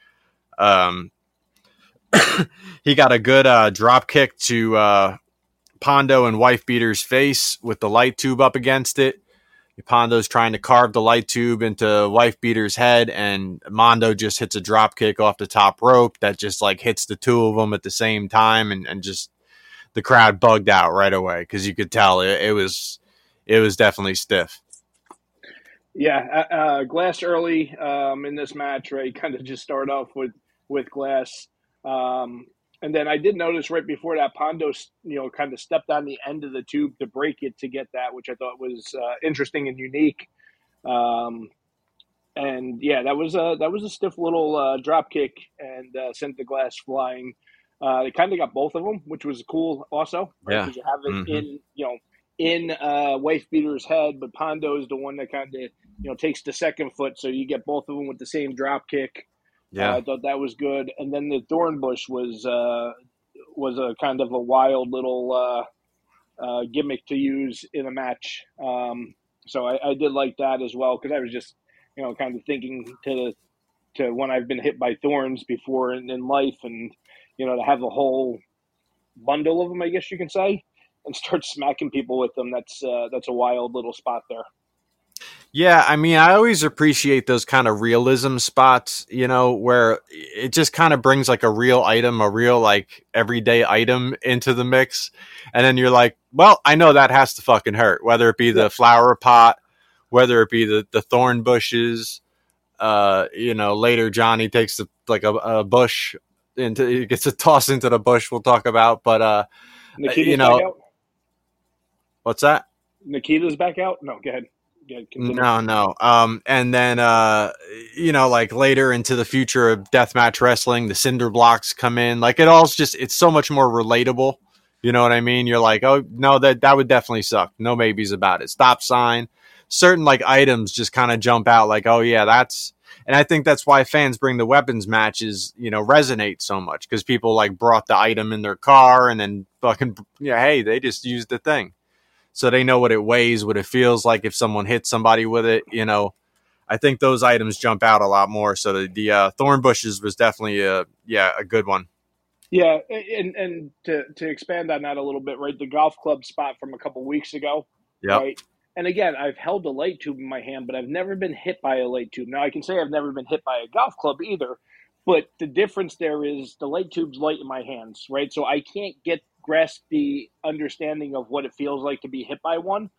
He got a good drop kick to Pondo and Wife Beater's face with the light tube up against it. Pondo's trying to carve the light tube into Wife Beater's head, and Mondo just hits a drop kick off the top rope that just hits the two of them at the same time, and just the crowd bugged out right away because you could tell it was definitely stiff. Yeah, Glass early in this match, right? Kind of just start off with Glass. And then I did notice right before that, Pondo, kind of stepped on the end of the tube to break it to get that, which I thought was interesting and unique. And yeah, that was a stiff little drop kick and sent the Glass flying. They kind of got both of them, which was cool also. Right? Yeah. Because you have it in Wife Beater's head, but Pondo is the one that kind of, takes the second foot. So you get both of them with the same drop kick. Yeah, I thought that was good. And then the Thornbush was a kind of a wild little gimmick to use in a match. So I did like that as well, because I was just, kind of thinking to when I've been hit by thorns before in life, and, to have a whole bundle of them, I guess you can say, and start smacking people with them. That's a wild little spot there. Yeah, I mean, I always appreciate those kind of realism spots, where it just kind of brings a real item, a real everyday item into the mix. And then you're like, well, I know that has to fucking hurt, whether it be the flower pot, whether it be the thorn bushes. Later Johnny takes a bush he gets a toss into the bush we'll talk about. But, Nikita's back out? What's that? Nikita's back out? No, go ahead. No. And then, later into the future of deathmatch wrestling, the cinder blocks come in. It's so much more relatable. You know what I mean? You're like, oh, no, that would definitely suck. No maybes about it. Stop sign. Certain items just kind of jump out oh, yeah, that's. And I think that's why fans bring the weapons matches, resonate so much, because people brought the item in their car and then fucking, hey, they just used the thing. So they know what it weighs, what it feels like if someone hits somebody with it. I think those items jump out a lot more. So the thorn bushes was definitely a good one. Yeah, and to expand on that a little bit, right? The golf club spot from a couple weeks ago, yep. Right? And again, I've held a light tube in my hand, but I've never been hit by a light tube. Now I can say I've never been hit by a golf club either, but the difference there is the light tube's light in my hands, right? So I can't grasp the understanding of what it feels like to be hit by one,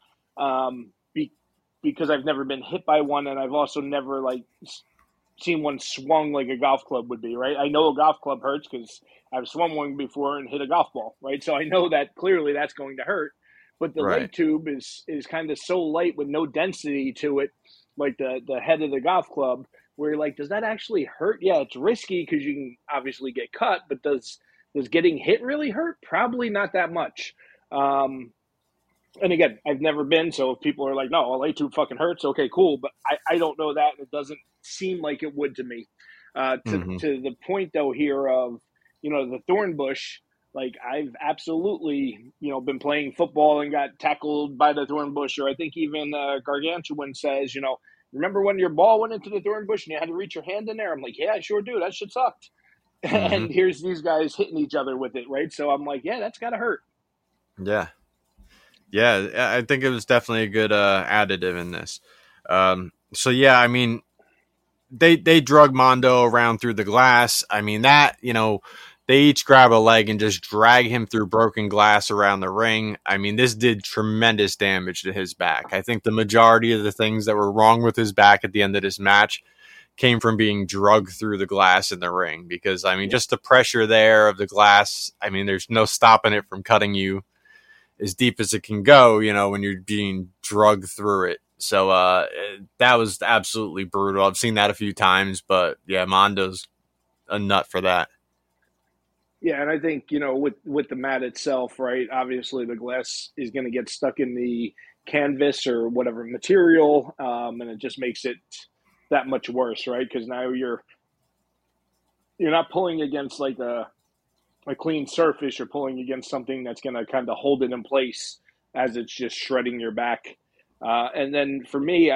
because I've never been hit by one, and I've also never seen one swung like a golf club would be, right? I know a golf club hurts because I've swung one before and hit a golf ball, right? So I know that clearly that's going to hurt, but the light tube is kind of so light with no density to it, like the head of the golf club, where you're like, does that actually hurt? Yeah, it's risky because you can obviously get cut, but does getting hit really hurt? Probably not that much. And again, I've never been, so if people are like, no, a light tube fucking hurts, okay, cool. But I don't know that. It doesn't seem like it would to me. To the point, though, here of, the thorn bush, I've absolutely, been playing football and got tackled by the thorn bush. Or I think even Gargantuan says, remember when your ball went into the thorn bush and you had to reach your hand in there? I'm like, yeah, I sure do. That shit sucked. And here's these guys hitting each other with it, right? So I'm like, yeah, that's got to hurt. Yeah. Yeah, I think it was definitely a good additive in this. So, yeah, I mean, they drug Mondo around through the glass. I mean, that, they each grab a leg and just drag him through broken glass around the ring. I mean, this did tremendous damage to his back. I think the majority of the things that were wrong with his back at the end of this match came from being drugged through the glass in the ring, because, I mean, just the pressure there of the glass, I mean, there's no stopping it from cutting you as deep as it can go, when you're being drugged through it. So that was absolutely brutal. I've seen that a few times, but yeah, Mondo's a nut for that. Yeah, and I think, with the mat itself, right, obviously the glass is going to get stuck in the canvas or whatever material, and it just makes it that much worse, right? Because now you're not pulling against like a clean surface. You're pulling against something that's going to kind of hold it in place as it's just shredding your back. And then for me,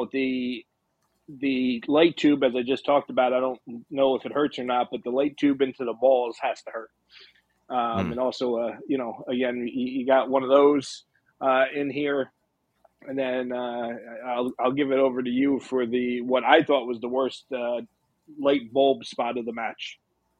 the light tube, as I just talked about, I don't know if it hurts or not, but the light tube into the balls has to hurt. And also, again, you got one of those in here. And then I'll give it over to you for what I thought was the worst light bulb spot of the match.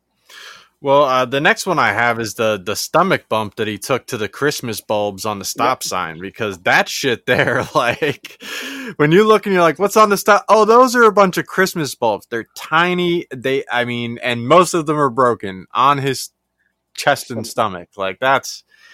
Well, the next one I have is the stomach bump that he took to the Christmas bulbs on the stop sign, because that shit there, like, when you look and you're like, what's on the stop? Oh, those are a bunch of Christmas bulbs. They're tiny. And most of them are broken on his chest and stomach. Like, that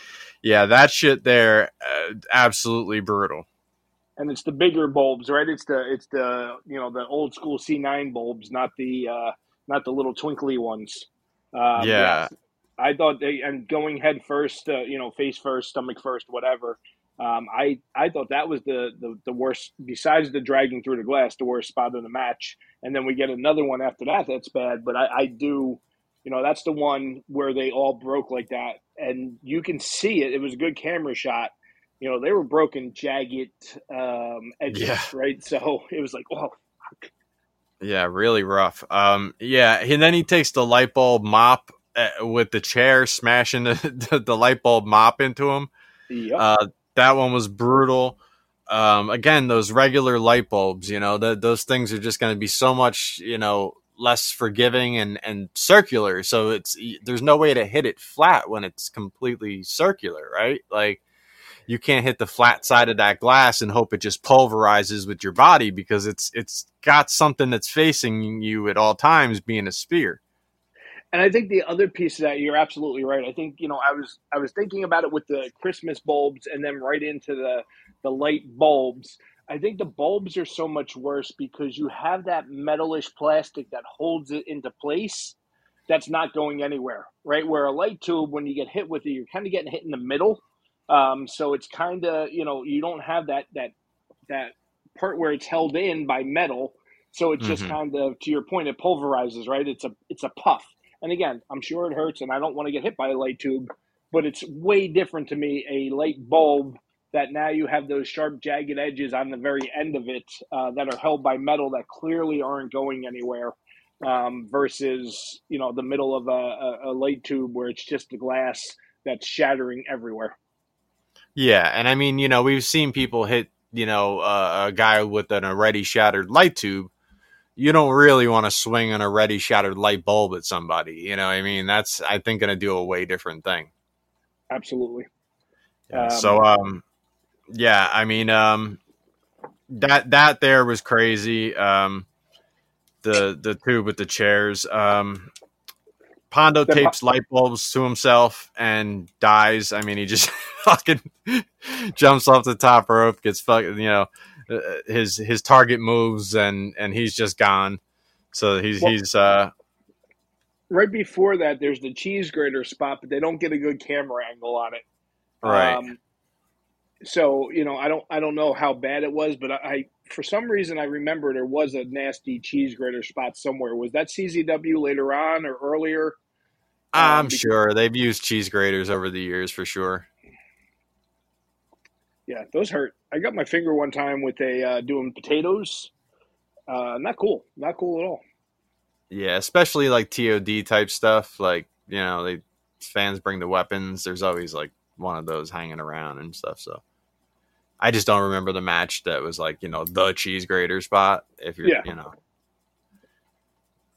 shit there, absolutely brutal. And it's the bigger bulbs, right? It's the the old school C9 bulbs, not the little twinkly ones. Yeah. I thought and going head first, face first, stomach first, whatever. I thought that was the worst, besides the dragging through the glass, the worst spot of the match. And then we get another one after that. That's bad. But I do, that's the one where they all broke like that. And you can see it. It was a good camera shot. They were broken, jagged edges, right? So it was like, oh, fuck. Yeah, really rough. And then he takes the light bulb mop with the chair, smashing the light bulb mop into him. Yep. That one was brutal. Again, those regular light bulbs, those things are just going to be so much, less forgiving and circular. So there's no way to hit it flat when it's completely circular, right? Like, you can't hit the flat side of that glass and hope it just pulverizes with your body, because it's got something that's facing you at all times, being a spear. And I think the other piece of that, you're absolutely right. I think, I was thinking about it with the Christmas bulbs and then right into the light bulbs. I think the bulbs are so much worse because you have that metalish plastic that holds it into place that's not going anywhere, right? Where a light tube, when you get hit with it, you're kind of getting hit in the middle. So it's kind of, you don't have that part where it's held in by metal. So it's just kind of, to your point, it pulverizes, right? It's a puff. And again, I'm sure it hurts and I don't want to get hit by a light tube, but it's way different to me, a light bulb that now you have those sharp, jagged edges on the very end of it that are held by metal that clearly aren't going anywhere versus, the middle of a light tube where it's just the glass that's shattering everywhere. Yeah, and I mean, we've seen people hit, a guy with an already shattered light tube. You don't really want to swing an already shattered light bulb at somebody. I mean, that's, I think, going to do a way different thing. Absolutely. Yeah, I mean, that there was crazy. The tube with the chairs. Pondo tapes light bulbs to himself and dies. I mean, he just fucking jumps off the top rope, gets fucking, his target moves and he's just gone. So he's right before that, there's the cheese grater spot, but they don't get a good camera angle on it. Right. So, I don't know how bad it was, but I for some reason I remember there was a nasty cheese grater spot somewhere. Was that CZW later on or earlier? I'm sure they've used cheese graters over the years for sure. Yeah, those hurt. I got my finger one time with doing potatoes. Not cool at all. Yeah, especially like TOD type stuff. Like, fans bring the weapons. There's always like one of those hanging around and stuff. So I just don't remember the match that was like, the cheese grater spot. If you're,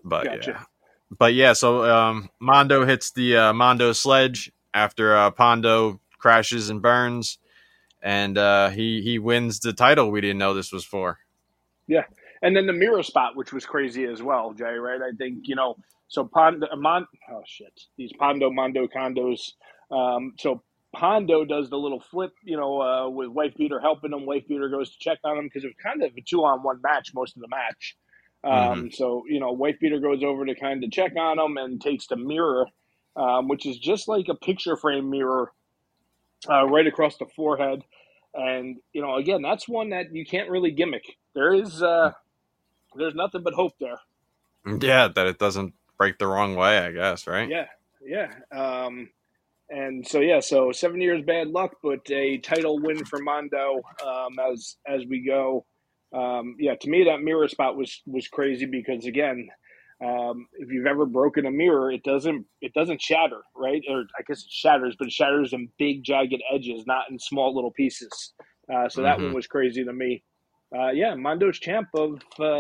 But Gotcha. yeah. But yeah, so Mondo hits the Mondo sledge after Pondo crashes and burns, and he wins the title we didn't know this was for. Yeah. And then the mirror spot, which was crazy as well, Jay, right? I think, so these Pondo, Mondo, Condos. So Pondo does the little flip, with Wife Beater helping him. Wife Beater goes to check on him because it was kind of a 2-on-1 match most of the match. So, Wife Beater goes over to kind of check on him and takes the mirror, which is just like a picture frame mirror right across the forehead. And, again, that's one that you can't really gimmick. There's nothing but hope there. Yeah, that it doesn't break the wrong way, I guess, right? Yeah. And so 7 years bad luck, but a title win for Mondo as we go. To me that mirror spot was crazy because again, if you've ever broken a mirror, it doesn't shatter, right? Or I guess it shatters, but it shatters in big jagged edges, not in small little pieces. So that one was crazy to me. Mondo's champ of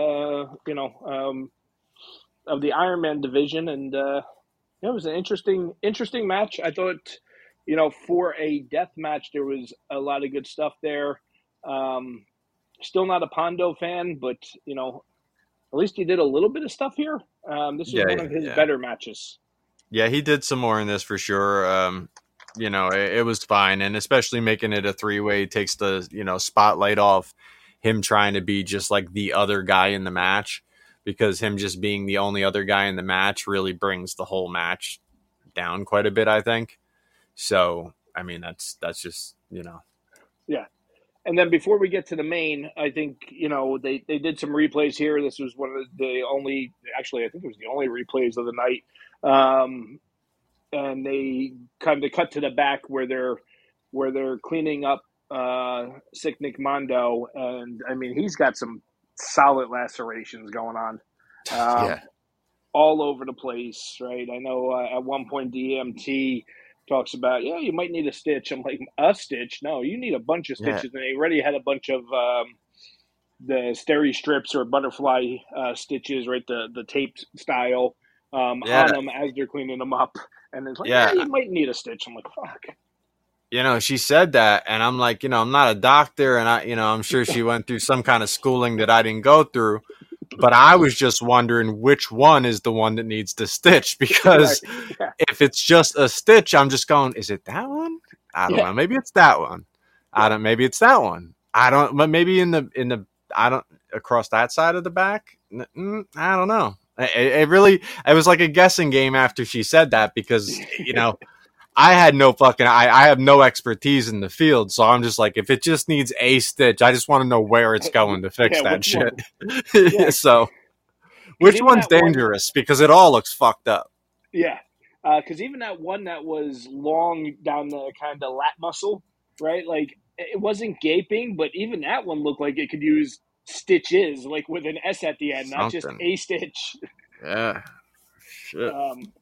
the Iron Man division, and it was an interesting match. I thought, for a death match, there was a lot of good stuff there. Still not a Pondo fan, but at least he did a little bit of stuff here. This was one of his better matches. Yeah, he did some more in this for sure. It was fine, and especially making it a 3-way takes the spotlight off him trying to be just like the other guy in the match, because him just being the only other guy in the match really brings the whole match down quite a bit, I think. So, I mean, that's just, Yeah. And then before we get to the main, I think, they did some replays here. This was one of the only, actually, I think it was the only replays of the night. And they kind of cut to the back where they're cleaning up Sick Nick Mondo. And, I mean, he's got some solid lacerations going on. All over the place, right? I know at one point DMT talks about, you might need a stitch. I'm like, a stitch? No, you need a bunch of stitches. And they already had a bunch of the steri strips or butterfly stitches, right? The tape style on them as they're cleaning them up. And it's like, you might need a stitch. I'm like, fuck. She said that, and I'm like, I'm not a doctor, and I'm sure she went through some kind of schooling that I didn't go through. But I was just wondering which one is the one that needs the stitch, because if it's just a stitch, I'm just going, is it that one? I don't know. Maybe it's that one. Maybe it's that one. I don't. But maybe in the across that side of the back. I don't know. It was like a guessing game after she said that, because I had no fucking, I have no expertise in the field. So I'm just like, if it just needs a stitch, I just want to know where it's going to fix that shit. So which one's dangerous? Because it all looks fucked up. Yeah. Because even that one that was long down the kind of lat muscle, right? Like it wasn't gaping, but even that one looked like it could use stitches, like with an S at the end, not just a stitch. Yeah. Shit.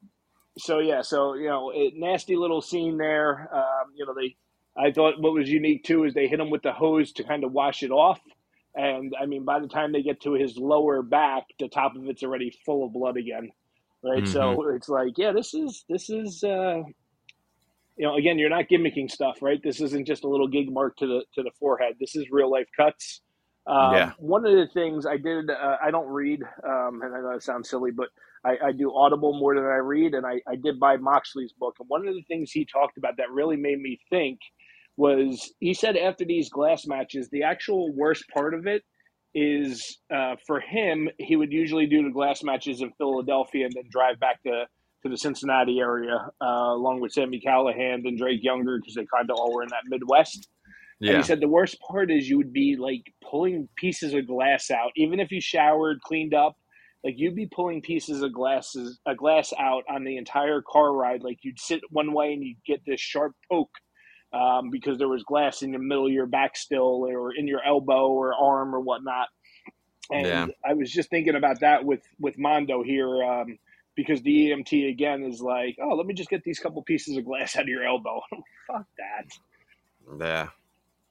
A nasty little scene there. I thought what was unique too is they hit him with the hose to kind of wash it off. And I mean, by the time they get to his lower back, the top of it's already full of blood again. Right. Mm-hmm. So it's like, this is, again, you're not gimmicking stuff, right? This isn't just a little gig mark to the forehead. This is real life cuts. One of the things I did, I don't read, and I know it sounds silly, but I do Audible more than I read, and I did buy Moxley's book. And one of the things he talked about that really made me think was, he said after these glass matches, the actual worst part of it is for him, he would usually do the glass matches in Philadelphia and then drive back to the Cincinnati area along with Sami Callihan and Drake Younger, because they kind of all were in that Midwest. Yeah. And he said the worst part is you would be like pulling pieces of glass out, even if you showered, cleaned up. Like you'd be pulling pieces of glass out on the entire car ride. Like you'd sit one way and you'd get this sharp poke because there was glass in the middle of your back still, or in your elbow or arm or whatnot. And I was just thinking about that with Mondo here because the EMT again is like, oh, let me just get these couple pieces of glass out of your elbow. Fuck that. Yeah.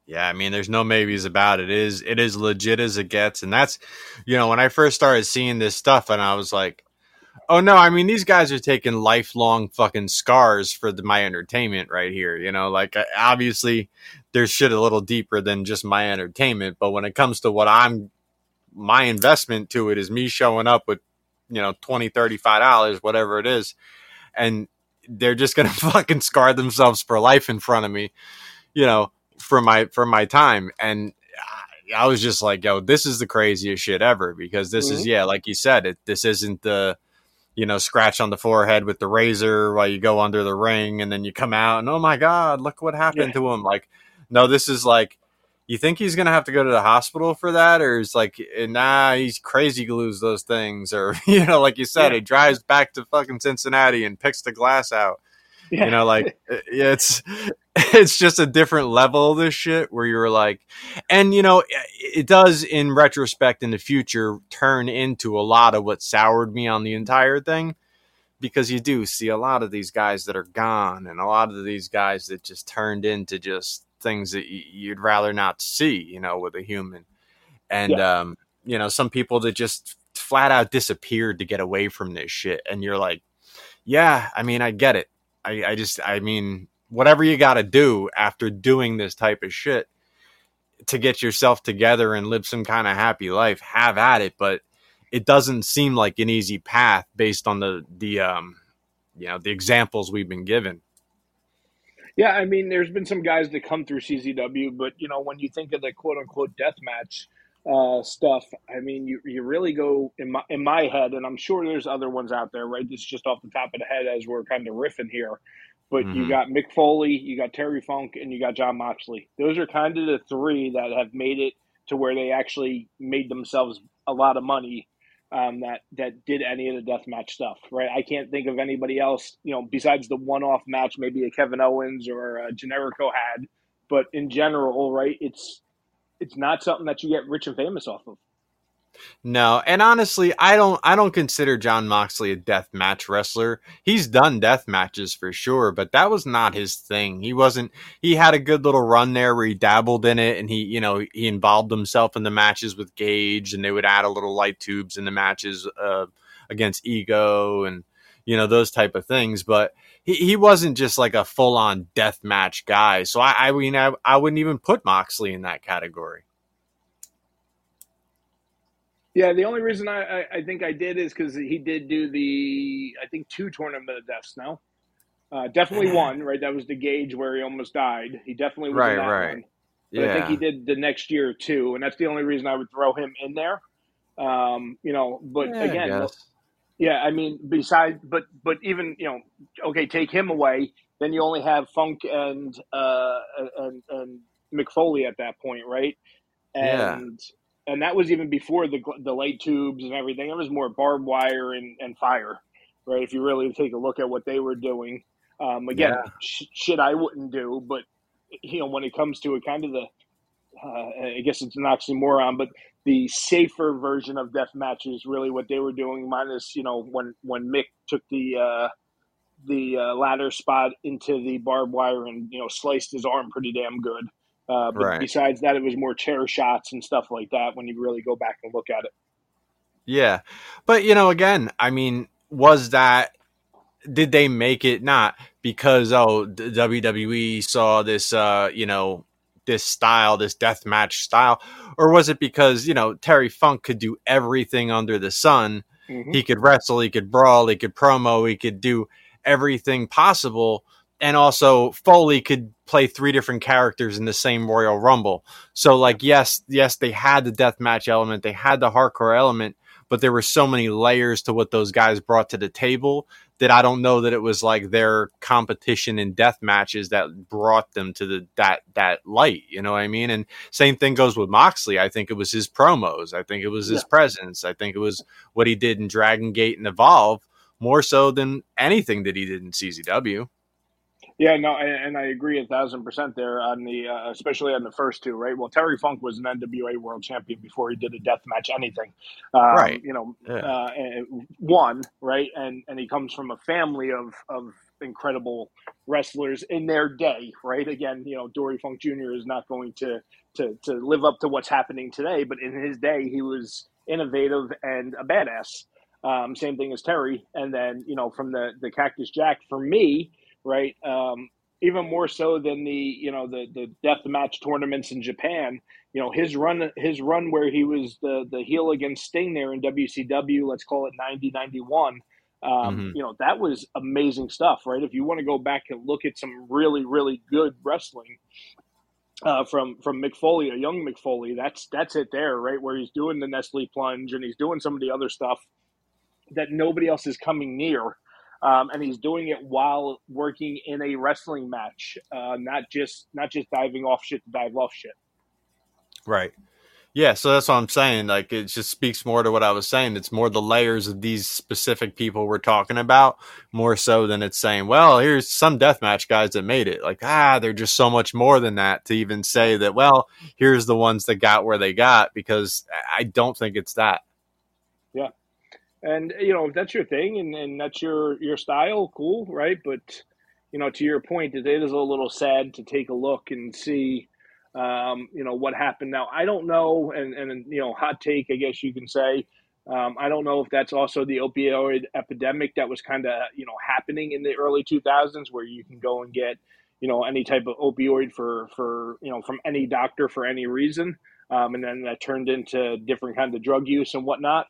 Yeah, I mean, there's no maybes about it. It is legit as it gets, and that's, when I first started seeing this stuff, and I was like, oh no, I mean, these guys are taking lifelong fucking scars for my entertainment right here. Like obviously there's shit a little deeper than just my entertainment, but when it comes to my investment to it is me showing up with, $20, $35, whatever it is, and they're just gonna fucking scar themselves for life in front of me, for my time. And I was just like, yo, this is the craziest shit ever, because this is, like you said, this isn't the, scratch on the forehead with the razor while you go under the ring and then you come out and, oh my God, look what happened to him. Like, no, this is like, you think he's going to have to go to the hospital for that? Or it's like, nah, he's crazy glues those things. Or, like you said, he drives back to fucking Cincinnati and picks the glass out. It's just a different level of this shit where you're like, and it does in retrospect in the future turn into a lot of what soured me on the entire thing, because you do see a lot of these guys that are gone and a lot of these guys that just turned into just things that you'd rather not see, with a human. And, some people that just flat out disappeared to get away from this shit. And you're like, yeah, I mean, I get it. I mean, whatever you got to do after doing this type of shit to get yourself together and live some kind of happy life, have at it. But it doesn't seem like an easy path based on the examples we've been given. Yeah, I mean, there's been some guys that come through CZW, but when you think of the quote unquote death match stuff, I mean, you really go in my head, and I'm sure there's other ones out there, right? This is just off the top of the head as we're kind of riffing here. But you got Mick Foley, you got Terry Funk, and you got Jon Moxley. Those are kind of the three that have made it to where they actually made themselves a lot of money that did any of the deathmatch stuff, right? I can't think of anybody else, besides the one-off match maybe a Kevin Owens or a Generico had. But in general, right, it's not something that you get rich and famous off of. No, and honestly, I don't consider Jon Moxley a death match wrestler. He's done death matches for sure, but that was not his thing. He had a good little run there where he dabbled in it, and he involved himself in the matches with Gage, and they would add a little light tubes in the matches against Ego and those type of things. But he wasn't just like a full on death match guy. So I wouldn't even put Moxley in that category. Yeah, the only reason I think I did is because he did do I think 2 Tournament of Deaths now. Definitely one, right? That was the Gage where he almost died. He definitely was in that one. But I think he did the next year too, and that's the only reason I would throw him in there. But again, I mean, but even okay, take him away, then you only have Funk and Mick Foley at that point, right? And that was even before the light tubes and everything. It was more barbed wire and fire, right? If you really take a look at what they were doing. Shit I wouldn't do. But, when it comes to it, kind of I guess it's an oxymoron, but the safer version of death match is really what they were doing, minus, when Mick took the ladder spot into the barbed wire and, sliced his arm pretty damn good. But besides that, it was more chair shots and stuff like that when you really go back and look at it. Yeah. But, again, I mean, did they make it not because, WWE saw this, this style, this deathmatch style, or was it because, Terry Funk could do everything under the sun? Mm-hmm. He could wrestle, he could brawl, he could promo, he could do everything possible. And also Foley could play 3 different characters in the same Royal Rumble. So like, yes, they had the deathmatch element. They had the hardcore element, but there were so many layers to what those guys brought to the table that I don't know that it was like their competition in death matches that brought them to that light. You know what I mean? And same thing goes with Moxley. I think it was his promos. I think it was his presence. I think it was what he did in Dragon Gate and Evolve more so than anything that he did in CZW. Yeah, no, and I agree 1,000% there on the, especially on the first 2, right? Well, Terry Funk was an NWA World Champion before he did a death match, anything, right? One, right, and he comes from a family of incredible wrestlers in their day, right? Again, Dory Funk Jr. is not going to live up to what's happening today, but in his day, he was innovative and a badass. Same thing as Terry. And then, from the Cactus Jack, for me, right, even more so than the death match tournaments in Japan, his run where he was the heel against Sting there in WCW, let's call it 90-91. That was amazing stuff, right? If you want to go back and look at some really, really good wrestling from Mick Foley, a young Mick Foley, that's it there, right? Where he's doing the Nestle plunge and he's doing some of the other stuff that nobody else is coming near. And he's doing it while working in a wrestling match, not just diving off shit to dive off shit. Right. Yeah, so that's what I'm saying. Like, it just speaks more to what I was saying. It's more the layers of these specific people we're talking about, more so than it's saying, well, here's some deathmatch guys that made it. Like, they're just so much more than that to even say that, well, here's the ones that got where they got, because I don't think it's that. Yeah. And, if that's your thing and that's your style, cool, right? But, to your point, it is a little sad to take a look and see, what happened. Now, I don't know, and hot take, I guess you can say, I don't know if that's also the opioid epidemic that was kind of, happening in the early 2000s, where you can go and get, any type of opioid for from any doctor for any reason. And then that turned into different kinds of drug use and whatnot.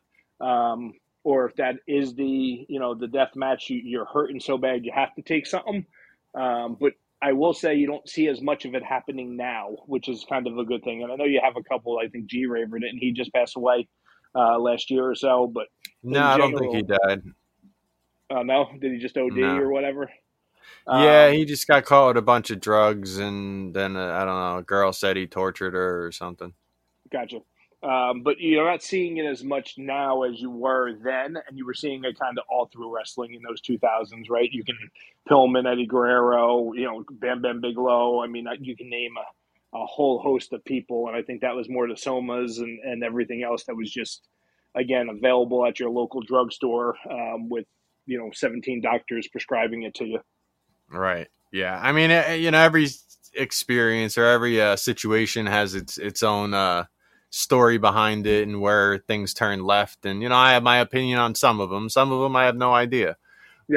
Or if that is the death match, you're hurting so bad you have to take something. But I will say you don't see as much of it happening now, which is kind of a good thing. And I know you have a couple. I think G-Raver did, and he just passed away last year or so. But no, I don't think he died. No? Did he just OD or whatever? Yeah, he just got caught with a bunch of drugs, and then, I don't know, a girl said he tortured her or something. Gotcha. But you're not seeing it as much now as you were then, and you were seeing it kind of all through wrestling in those 2000s, right? You can Pillman, Eddie Guerrero, Bam Bam Bigelow. I mean, you can name a whole host of people, and I think that was more the Somas and everything else that was just, again, available at your local drugstore with 17 doctors prescribing it to you. Right. Yeah. I mean, every experience or every situation has its own story behind it and where things turn left. And, I have my opinion on some of them. Some of them I have no idea. Yeah.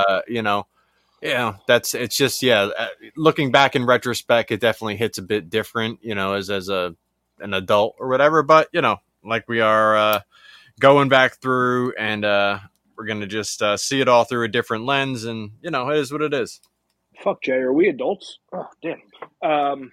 But, it's just, looking back in retrospect, it definitely hits a bit different, as an adult or whatever. But, like we are going back through and we're going to just see it all through a different lens. And, it is what it is. Fuck, Jay. Are we adults? Oh, damn.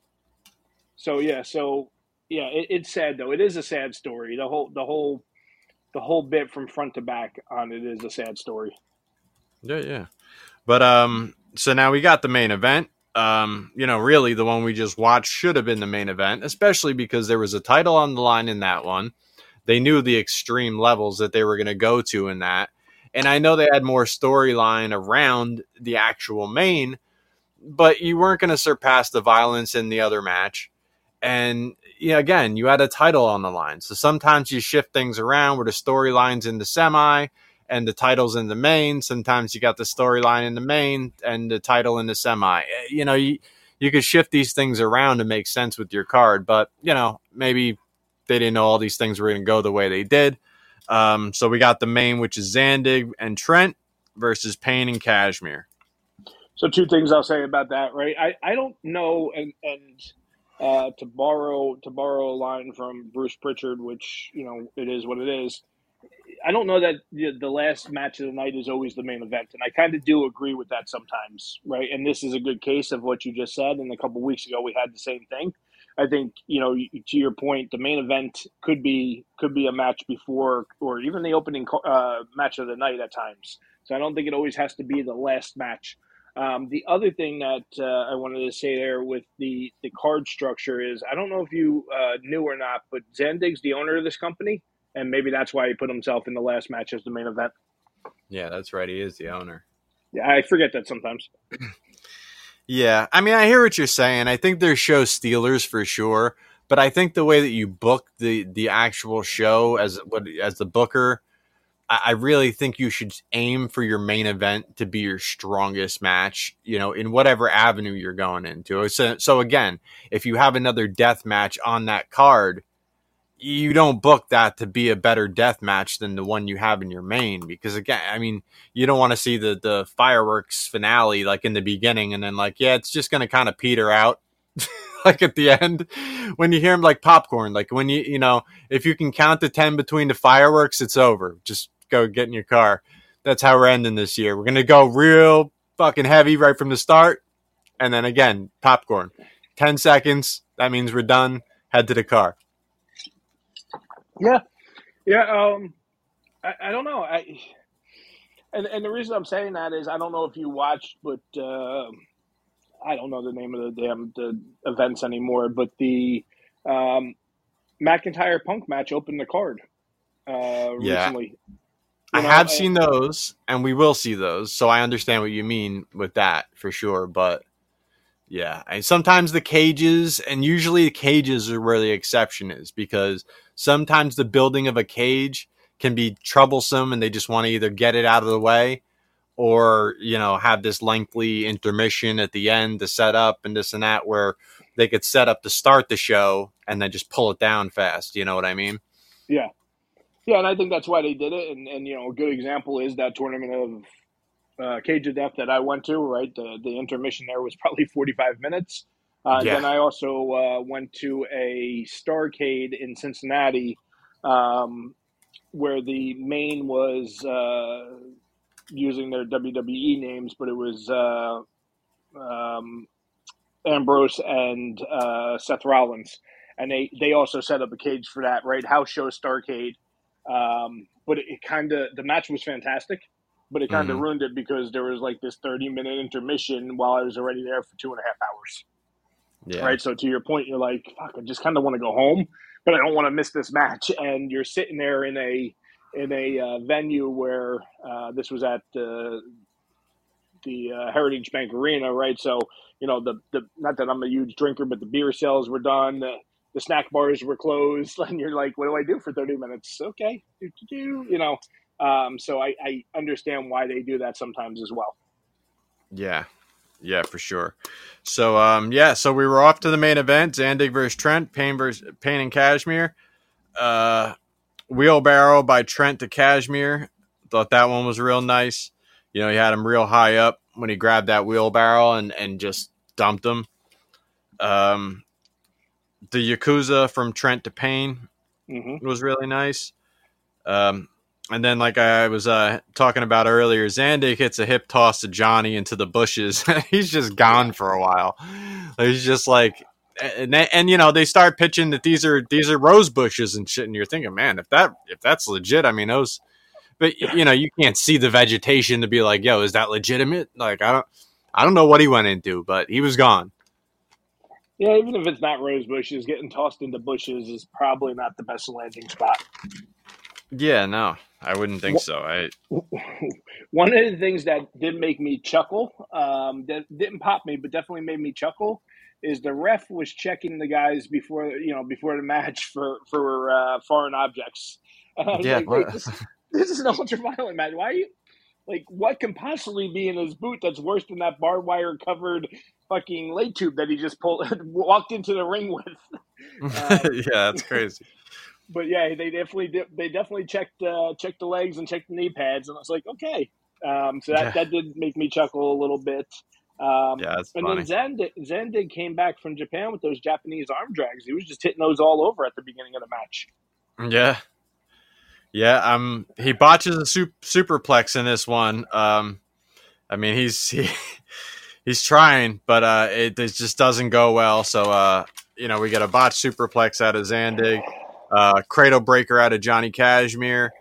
Yeah, it's sad though. It is a sad story. The whole bit from front to back on it is a sad story. Yeah. But so now we got the main event. Really the one we just watched should have been the main event, especially because there was a title on the line in that one. They knew the extreme levels that they were going to go to in that. And I know they had more storyline around the actual main, but you weren't going to surpass the violence in the other match. And again, you had a title on the line. So sometimes you shift things around where the storyline's in the semi and the title's in the main. Sometimes you got the storyline in the main and the title in the semi. You could shift these things around to make sense with your card. But, maybe they didn't know all these things were going to go the way they did. So we got the main, which is Zandig and Trent versus Payne and Kashmere. So two things I'll say about that, right? I don't know, and to borrow a line from Bruce Pritchard, which, it is what it is. I don't know that the last match of the night is always the main event. And I kind of do agree with that sometimes, right? And this is a good case of what you just said. And a couple of weeks ago, we had the same thing. I think, to your point, the main event could be a match before or even the opening match of the night at times. So I don't think it always has to be the last match. The other thing that I wanted to say there with the card structure is, I don't know if you knew or not, but Zandig's the owner of this company, and maybe that's why he put himself in the last match as the main event. Yeah, that's right. He is the owner. Yeah, I forget that sometimes. Yeah, I mean, I hear what you're saying. I think there's show stealers for sure, but I think the way that you book the actual show as the booker, I really think you should aim for your main event to be your strongest match, in whatever avenue you're going into. So again, if you have another death match on that card, you don't book that to be a better death match than the one you have in your main, because again, I mean, you don't want to see the fireworks finale like in the beginning and then it's just going to kind of peter out like at the end when you hear them like popcorn, like when if you can count to 10 between the fireworks, it's over. Just go get in your car. That's how we're ending this year. We're going to go real fucking heavy right from the start. And then again, popcorn, 10 seconds. That means we're done. Head to the car. Yeah. I don't know. And the reason I'm saying that is I don't know if you watched, but I don't know the name of the events anymore. But the McIntyre Punk match opened the card recently. I have seen those, and we will see those. So I understand what you mean with that for sure. But yeah, and sometimes the cages, and usually the cages are where the exception is, because sometimes the building of a cage can be troublesome and they just want to either get it out of the way or, have this lengthy intermission at the end to set up and this and that, where they could set up to start the show and then just pull it down fast. You know what I mean? Yeah. Yeah, and I think that's why they did it. And a good example is that tournament of Cage of Death that I went to, right? The intermission there was probably 45 minutes. Then I also went to a Starrcade in Cincinnati where the main was using their WWE names, but it was Ambrose and Seth Rollins. And they also set up a cage for that, right? House show Starrcade. But it kind of, the match was fantastic, but it kind of ruined it because there was like this 30-minute intermission while I was already there for 2.5 hours. Yeah. Right. So to your point, you're like, fuck, I just kind of want to go home, but I don't want to miss this match. And you're sitting there in a venue where this was at the Heritage Bank Arena. Right. So, the not that I'm a huge drinker, but the beer sales were done. The snack bars were closed, and you're like, what do I do for 30 minutes? Okay. So I understand why they do that sometimes as well. Yeah. Yeah, for sure. So, so we were off to the main event, Zandig versus Trent, Payne and Kashmir. Wheelbarrow by Trent to Kashmir. Thought that one was real nice. He had him real high up when he grabbed that wheelbarrow and just dumped him. The Yakuza from Trent to Payne was really nice. And then, like I was talking about earlier, Zandig hits a hip toss to Johnny into the bushes. He's just gone for a while. He's just like, and they start pitching that these are rose bushes and shit. And you're thinking, man, if that's legit, I mean those. But you can't see the vegetation to be like, yo, is that legitimate? Like I don't know what he went into, but he was gone. Yeah, even if it's not rose bushes, getting tossed into bushes is probably not the best landing spot. Yeah, no, I wouldn't think so. One of the things that did make me chuckle, that didn't pop me, but definitely made me chuckle, is the ref was checking the guys before the match for foreign objects. Yeah, like, this is an ultra-violent match. Why are you like? What can possibly be in his boot that's worse than that barbed wire covered fucking light tube that he just walked into the ring with? Yeah, that's crazy. But yeah, they definitely checked the legs and checked the knee pads, and I was like, okay. So that did make me chuckle a little bit. Yeah, that's funny. And then Zandig came back from Japan with those Japanese arm drags. He was just hitting those all over at the beginning of the match. Yeah. Yeah, he botches a superplex in this one. I mean, he's trying, but it just doesn't go well. So, we get a botched superplex out of Zandig, cradle breaker out of Johnny Kashmir.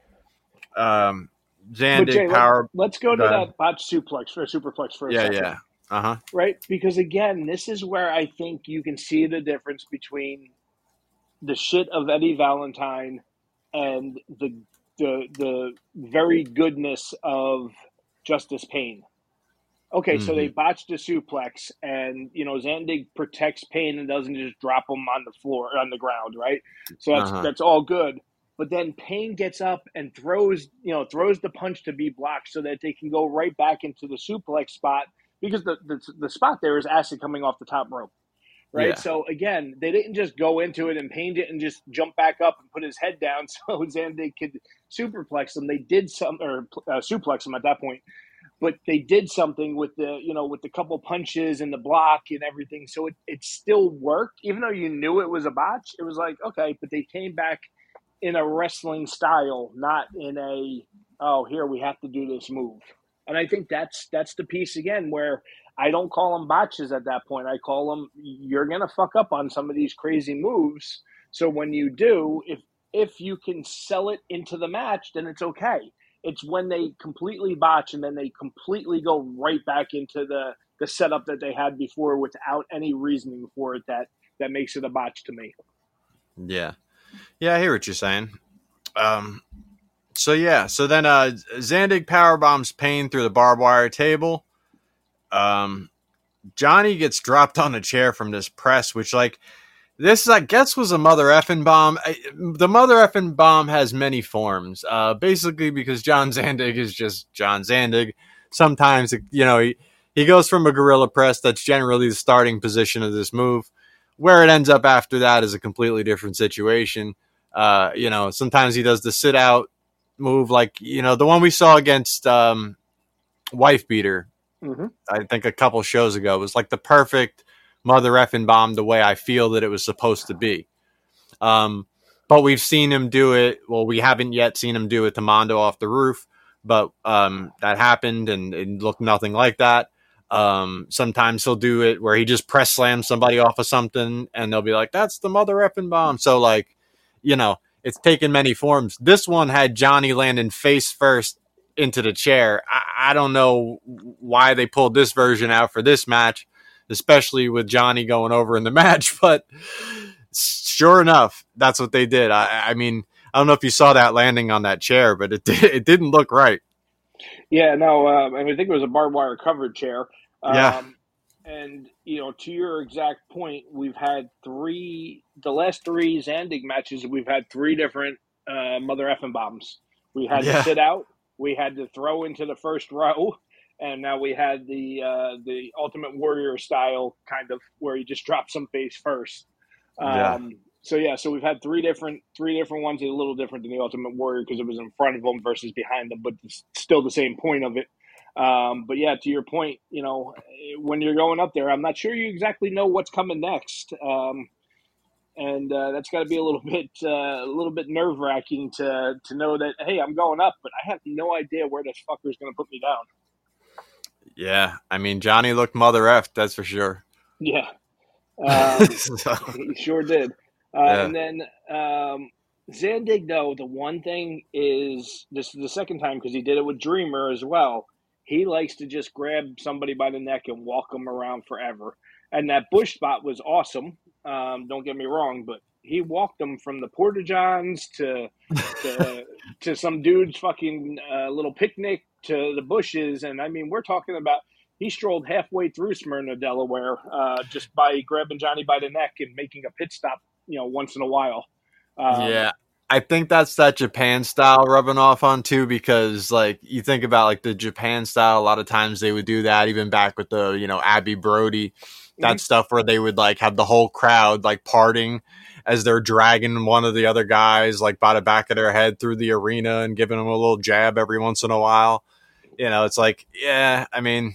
Zandig Jay, power. Let's go to that botched superplex for a second. Yeah. Uh-huh. Right? Because again, this is where I think you can see the difference between the shit of Eddie Valentine and the very goodness of Justice Payne. Okay, so they botched the suplex, and Zandig protects Payne and doesn't just drop him on the floor, on the ground, right? So that's all good. but then Payne gets up and throws the punch to be blocked so that they can go right back into the suplex spot, because the spot there is Acid coming off the top rope. Right. Yeah. So again, they didn't just go into it, and Payne didn't just jump back up and put his head down so Zandig could superplex him. They did suplex him at that point, but they did something with the couple punches and the block and everything. So it still worked, even though you knew it was a botch. It was like, okay, but they came back in a wrestling style, not in here we have to do this move. And I think that's the piece again where I don't call them botches at that point. I call them, you're going to fuck up on some of these crazy moves. So when you do, if you can sell it into the match, then it's okay. It's when they completely botch and then they completely go right back into the setup that they had before without any reasoning for it that makes it a botch to me. Yeah. Yeah, I hear what you're saying. So then Zandig powerbombs Payne through the barbed wire table. Johnny gets dropped on a chair from this press, which this I guess was a mother effing bomb. The mother effing bomb has many forms, basically because John Zandig is just John Zandig. Sometimes, he goes from a gorilla press. That's generally the starting position of this move. Where it ends up after that is a completely different situation. Sometimes he does the sit out move, the one we saw against Wife Beater. Mm-hmm. I think a couple shows ago. It was like the perfect mother effing bomb, the way I feel that it was supposed to be. But we've seen him do it. Well, we haven't yet seen him do it to Mondo off the roof, but that happened and it looked nothing like that. Sometimes he'll do it where he just press slams somebody off of something and they'll be like, that's the mother effing bomb. So it's taken many forms. This one had Johnny landing face first into the chair. I don't know why they pulled this version out for this match, especially with Johnny going over in the match, but sure enough, that's what they did. I mean, I don't know if you saw that landing on that chair, but it didn't look right. Yeah, no, I think it was a barbed wire covered chair. Yeah. And, to your exact point, we've had the last three Zandig matches, we've had three different mother effing bombs. We had to sit out, we had to throw into the first row, and now we had the Ultimate Warrior style kind of where you just drop some face first. So we've had three different ones. A little different than the Ultimate Warrior because it was in front of them versus behind them, but it's still the same point of it. But yeah, to your point, when you're going up there, I'm not sure you exactly know what's coming next, and that's got to be a little bit nerve wracking to know that, hey, I'm going up, but I have no idea where this fucker's going to put me down. Yeah, I mean, Johnny looked mother effed, that's for sure. Yeah, he sure did. And then Zandig, though, the one thing is, this is the second time because he did it with Dreamer as well. He likes to just grab somebody by the neck and walk them around forever. And that bush spot was awesome. Don't get me wrong, but he walked them from the Porta Johns to some dude's fucking little picnic to the bushes. And I mean, we're talking about he strolled halfway through Smyrna, Delaware, just by grabbing Johnny by the neck and making a pit stop, once in a while. Yeah. I think that's that Japan style rubbing off on too, because you think about the Japan style, a lot of times they would do that even back with the, Abby Brody, that stuff where they would have the whole crowd parting as they're dragging one of the other guys by the back of their head through the arena and giving them a little jab every once in a while. It's I mean,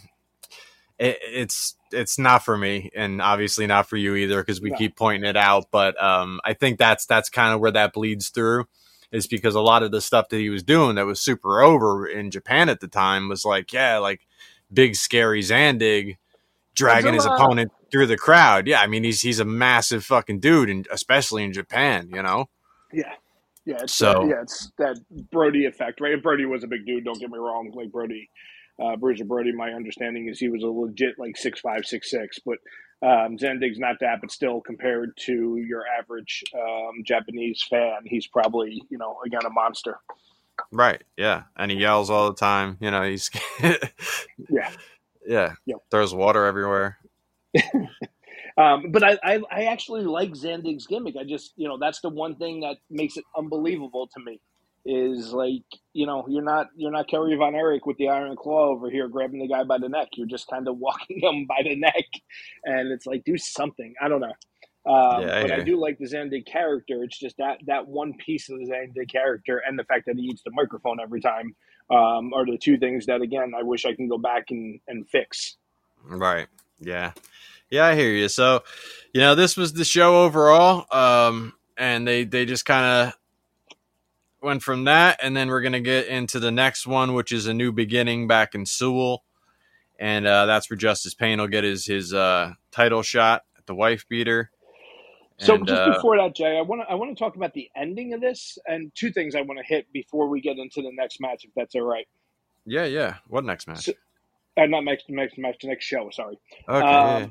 it's not for me, and obviously not for you either, because we keep pointing it out. But I think that's kind of where that bleeds through, is because a lot of the stuff that he was doing that was super over in Japan at the time was big scary Zandig dragging his opponent through the crowd. Yeah, I mean he's a massive fucking dude, and especially in Japan, Yeah. Yeah, it's that Brody effect, right? And Brody was a big dude, don't get me wrong. Brody, Bruiser Brody, my understanding is he was a legit 6'5", 6'6", but Zandig's not that, but still compared to your average Japanese fan, he's probably, again, a monster. Right, yeah. And he yells all the time. He's... Yeah. Yeah. Throws water everywhere. But I actually like Zandig's gimmick. I just, that's the one thing that makes it unbelievable to me is like, you're not Kerry Von Erich with the Iron Claw over here grabbing the guy by the neck. You're just kind of walking him by the neck, and it's like, do something. I don't know. But I do like the Zandig character. It's just that one piece of the Zandig character and the fact that he eats the microphone every time are the two things that, again, I wish I can go back and fix. Right. Yeah. Yeah, I hear you. So, this was the show overall. And they just kind of went from that. And then we're going to get into the next one, which is a new beginning back in Sewell. And that's where Justice Payne will get his title shot at the wife beater. So just before that, Jay, I want to talk about the ending of this and two things I want to hit before we get into the next match, if that's all right. Yeah. What next match? Not next match, the next show. Sorry. Okay.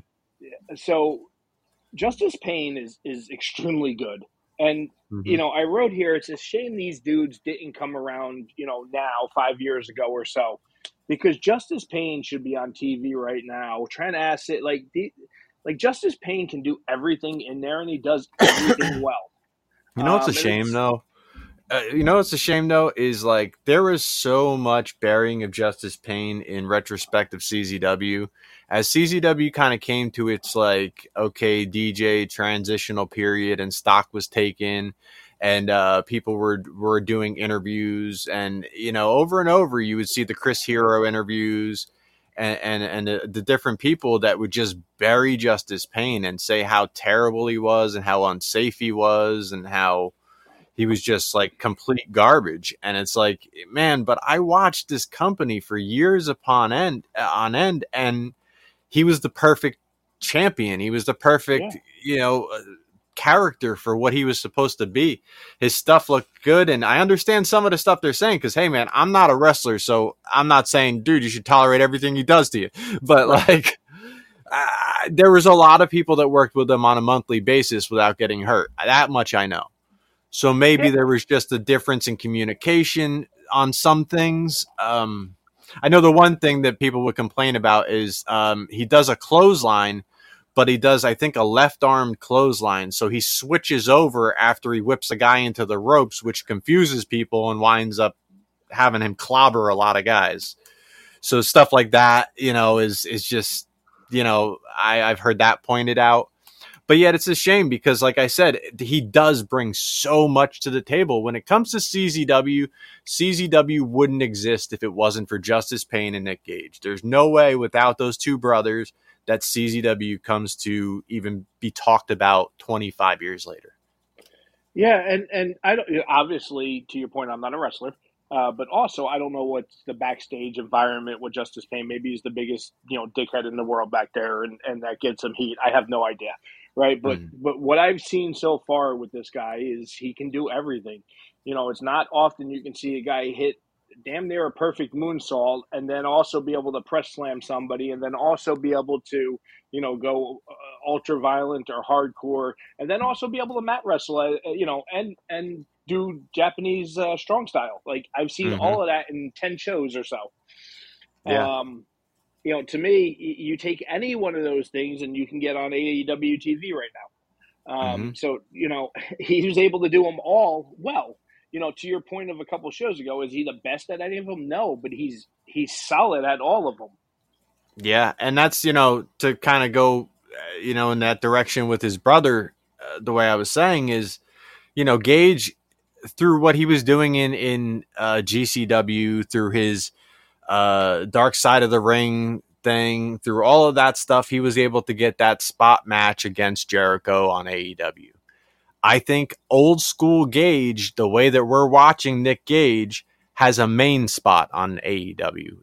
So Justice Payne is extremely good, and I wrote here, it's a shame these dudes didn't come around, now 5 years ago or so, because Justice Payne should be on TV right now, trying to ask it like Justice Payne can do everything in there, and he does everything well. It's a shame, though? What's a shame, though, is like there was so much burying of Justice Payne in retrospect of CZW. As CZW kind of came to its like, okay, DJ transitional period and stock was taken and people were doing interviews and, over and over you would see the Chris Hero interviews and the different people that would just bury Justice Payne and say how terrible he was and how unsafe he was and how he was just like complete garbage. And it's like, man, but I watched this company for years on end, and he was the perfect champion. He was the perfect, character for what he was supposed to be. His stuff looked good. And I understand some of the stuff they're saying, because, hey, man, I'm not a wrestler, so I'm not saying, dude, you should tolerate everything he does to you. But like, there was a lot of people that worked with him on a monthly basis without getting hurt. That much I know. So maybe there was just a difference in communication on some things. I know the one thing that people would complain about is he does a clothesline, but he does, I think, a left-armed clothesline. So he switches over after he whips a guy into the ropes, which confuses people and winds up having him clobber a lot of guys. So stuff like that, is just, I've heard that pointed out. But yet it's a shame because, like I said, he does bring so much to the table. When it comes to CZW, CZW wouldn't exist if it wasn't for Justice Payne and Nick Gage. There's no way without those two brothers that CZW comes to even be talked about 25 years later. Yeah, and I don't, obviously, to your point, I'm not a wrestler. But also, I don't know what's the backstage environment with Justice Payne. Maybe he's the biggest, dickhead in the world back there, and that gets him heat. I have no idea, right? But what I've seen so far with this guy is he can do everything. It's not often you can see a guy hit damn near a perfect moonsault and then also be able to press slam somebody and then also be able to, go ultra violent or hardcore and then also be able to mat wrestle, and do Japanese strong style. Like I've seen all of that in 10 shows or so. Yeah. To me, you take any one of those things and you can get on AEW TV right now. So, he was able to do them all well. To your point of a couple shows ago, is he the best at any of them? No, but he's solid at all of them. Yeah, and that's, to kind of go, in that direction with his brother, the way I was saying is, Gage, through what he was doing in GCW, through his Dark Side of the Ring thing, through all of that stuff, he was able to get that spot match against Jericho on AEW. I think old school Gage, the way that we're watching Nick Gage, has a main spot on AEW.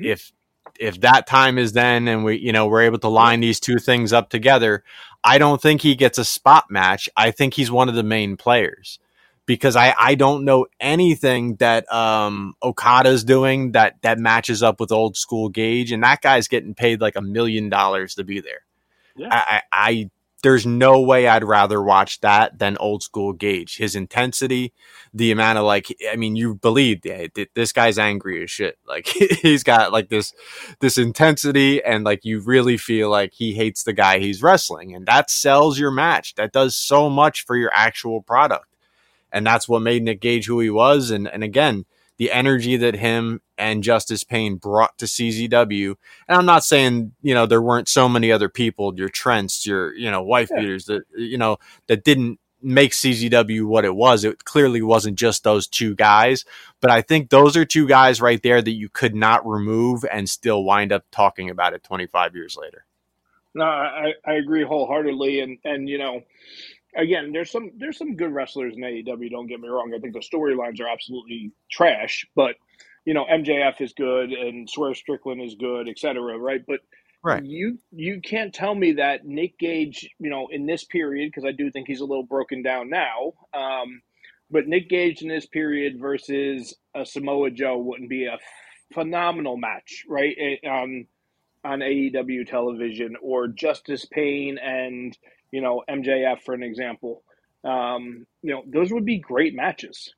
If that time is then, and we're able to line these two things up together, I don't think he gets a spot match. I think he's one of the main players because I don't know anything that Okada's doing that matches up with old school Gage, and that guy's getting paid like $1 million to be there. Yeah. there's no way I'd rather watch that than old school Gage. His intensity, the amount of like, I mean, you believe this guy's angry as shit. Like he's got like this intensity, and like you really feel like he hates the guy he's wrestling, and that sells your match. That does so much for your actual product, and that's what made Nick Gage who he was. And again, the energy that him and Justice Payne brought to CZW. And I'm not saying, there weren't so many other people, your Trents, your, wife beaters that, that didn't make CZW what it was. It clearly wasn't just those two guys, but I think those are two guys right there that you could not remove and still wind up talking about it 25 years later. No, I agree wholeheartedly. And, again, there's some good wrestlers in AEW. Don't get me wrong. I think the storylines are absolutely trash, but MJF is good and Swerve Strickland is good, etc. Right, but right, you can't tell me that Nick Gage, in this period, because I do think he's a little broken down now. But Nick Gage in this period versus a Samoa Joe wouldn't be a phenomenal match, right? On AEW television, or Justice Payne and MJF, for an example. Those would be great matches.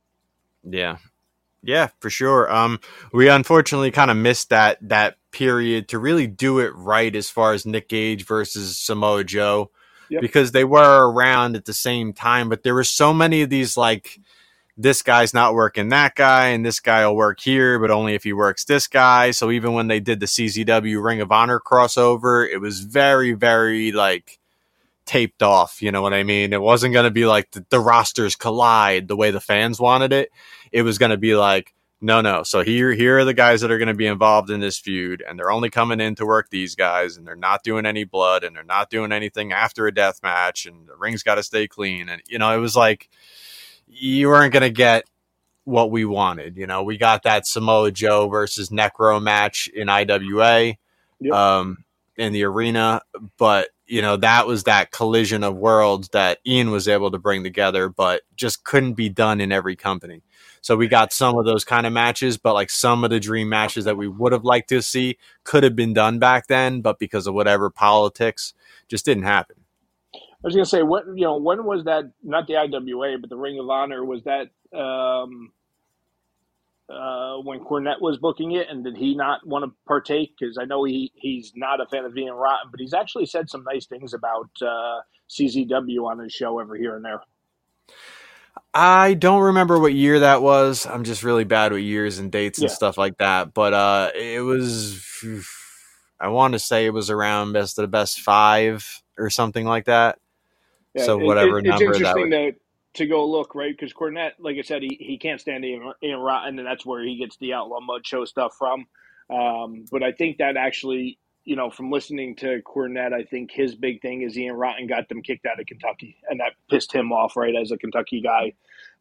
Yeah, for sure. We unfortunately kind of missed that period to really do it right as far as Nick Gage versus Samoa Joe, because they were around at the same time, but there were so many of these, like, this guy's not working that guy, and this guy will work here, but only if he works this guy. So even when they did the CZW Ring of Honor crossover, it was very, very, like, taped off. You know what I mean? It wasn't going to be like the rosters collide the way the fans wanted it. It was going to be like, no. So here are the guys that are going to be involved in this feud, and they're only coming in to work these guys, and they're not doing any blood, and they're not doing anything after a death match, and the ring's got to stay clean. And, it was like, you weren't going to get what we wanted. We got that Samoa Joe versus Necro match in IWA, in the arena, but that was that collision of worlds that Ian was able to bring together, but just couldn't be done in every company. So we got some of those kind of matches, but like some of the dream matches that we would have liked to see could have been done back then, but because of whatever politics, just didn't happen. I was going to say, when was that? Not the IWA, but the Ring of Honor. Was that when Cornette was booking it, and did he not want to partake? Because I know he's not a fan of Ian Rotten, but he's actually said some nice things about CZW on his show every here and there. I don't remember what year that was. I'm just really bad with years and dates and stuff like that. But it was, I want to say it was around Best of the Best 5 or something like that. Yeah, so whatever it's number interesting that to go look, right? Because Cornette, like I said, he can't stand Ian Rotten, and that's where he gets the Outlaw Mud Show stuff from. But I think that actually, from listening to Cornette, I think his big thing is Ian Rotten got them kicked out of Kentucky, and that pissed him off, right, as a Kentucky guy.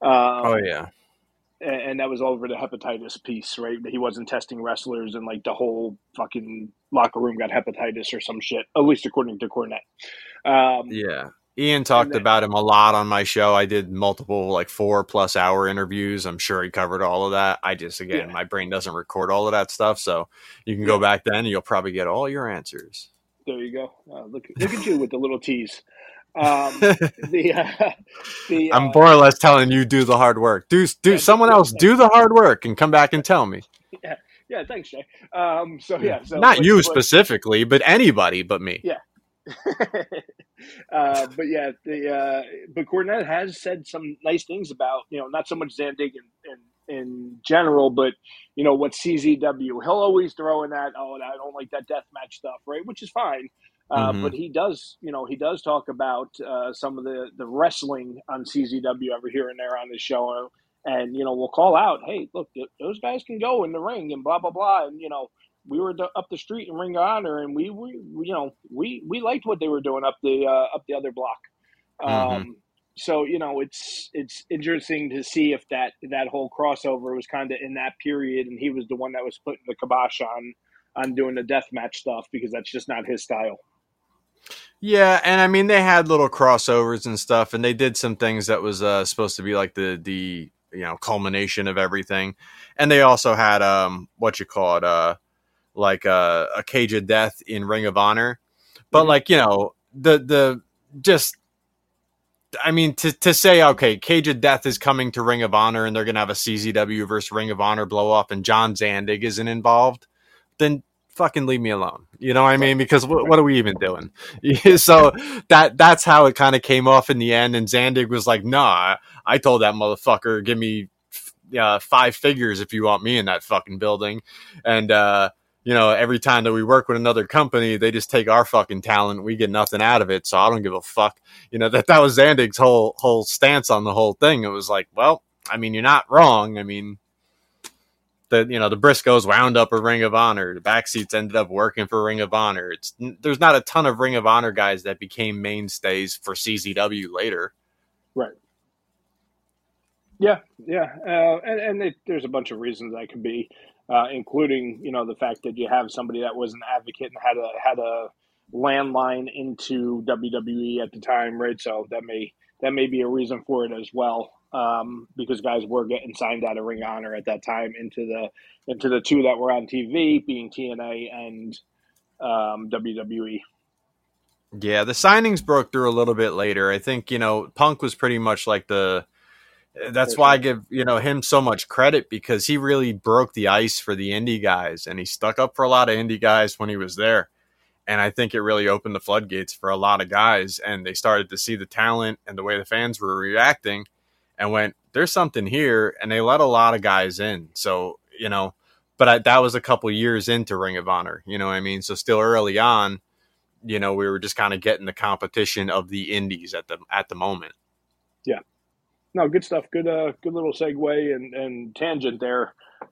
And that was over the hepatitis piece, right? He wasn't testing wrestlers, and like the whole fucking locker room got hepatitis or some shit, at least according to Cornette. Ian talked about him a lot on my show. I did multiple, like 4+ hour interviews. I'm sure he covered all of that. I just, my brain doesn't record all of that stuff. So you can go back then and you'll probably get all your answers. There you go. Look at you with the little tease. I'm more or less telling you do the hard work. Do someone else do the hard work and come back and tell me. Yeah. Thanks, Jay. Not you specifically, but anybody but me. Yeah. But Cornette has said some nice things about, not so much Zandig in general, but what CZW. He'll always throw in that, I don't like that deathmatch stuff, right? Which is fine. But he does talk about some of the wrestling on CZW every here and there on his show, and we'll call out, hey, look, those guys can go in the ring and blah blah blah, and we were up the street in Ring of Honor, and we liked what they were doing up the other block. So it's interesting to see if that whole crossover was kind of in that period, and he was the one that was putting the kibosh on doing the deathmatch stuff, because that's just not his style. Yeah, and I mean they had little crossovers and stuff, and they did some things that was supposed to be like the culmination of everything, and they also had like a Cage of Death in Ring of Honor, but like the just, I mean, to say, okay, Cage of Death is coming to Ring of Honor and they're going to have a CZW versus Ring of Honor blow up and John Zandig isn't involved, then fucking leave me alone. You know what I mean? Because what are we even doing? So that's how it kind of came off in the end. And Zandig was like, nah, I told that motherfucker, give me 5 figures if you want me in that fucking building. And, every time that we work with another company, they just take our fucking talent. We get nothing out of it. So I don't give a fuck. That was Zandig's whole stance on the whole thing. It was like, well, I mean, you're not wrong. I mean, the Briscoes wound up a Ring of Honor. The Backseats ended up working for Ring of Honor. There's not a ton of Ring of Honor guys that became mainstays for CZW later. Right. Yeah. And there's a bunch of reasons that could be, including, the fact that you have somebody that was an advocate and had a landline into WWE at the time, right? So that may be a reason for it as well. Because guys were getting signed out of Ring of Honor at that time into the 2 that were on TV, being TNA and WWE. Yeah, the signings broke through a little bit later. I think, Punk was pretty much like that's why I give, him so much credit, because he really broke the ice for the indie guys and he stuck up for a lot of indie guys when he was there. And I think it really opened the floodgates for a lot of guys, and they started to see the talent and the way the fans were reacting and went, there's something here. And they let a lot of guys in. So, but that was a couple years into Ring of Honor, you know what I mean? So still early on, we were just kind of getting the competition of the indies at the moment. Yeah. No, good stuff. Good little segue and tangent there.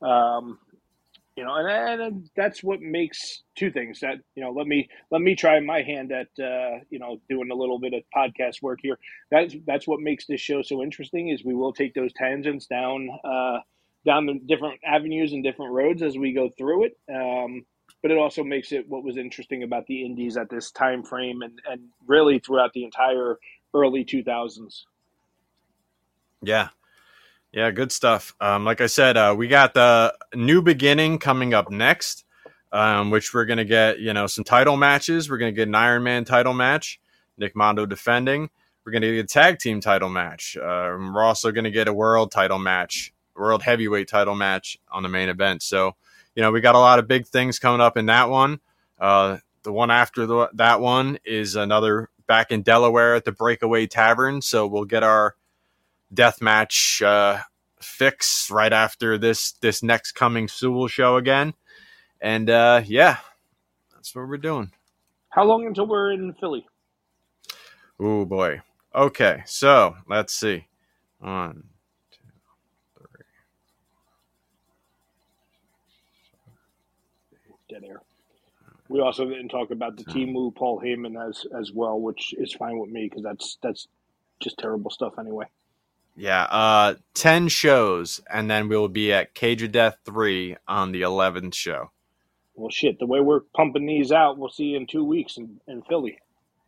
And that's what makes 2 things that, let me try my hand at, doing a little bit of podcast work here. That's what makes this show so interesting, is we will take those tangents down the different avenues and different roads as we go through it. But it also makes it what was interesting about the indies at this time frame and really throughout the entire early 2000s. Yeah. Yeah, good stuff. Like I said, we got the New Beginning coming up next, which we're going to get, some title matches. We're going to get an Iron Man title match, Nick Mondo defending. We're going to get a tag team title match. We're also going to get a world title match, world heavyweight title match on the main event. So, we got a lot of big things coming up in that one. The one after that one is another back in Delaware at the Breakaway Tavern. So we'll get our death match fix right after this next coming Sewell show again. And that's what we're doing. How long until we're in Philly? Oh boy. Okay, so let's see. 1, 2, 3. Dead air. We also didn't talk about the Timu Paul Heyman as well, which is fine with me because that's just terrible stuff anyway. Yeah, 10 shows, and then we'll be at Cage of Death 3 on the 11th show. Well, shit, the way we're pumping these out, we'll see you in 2 weeks in Philly.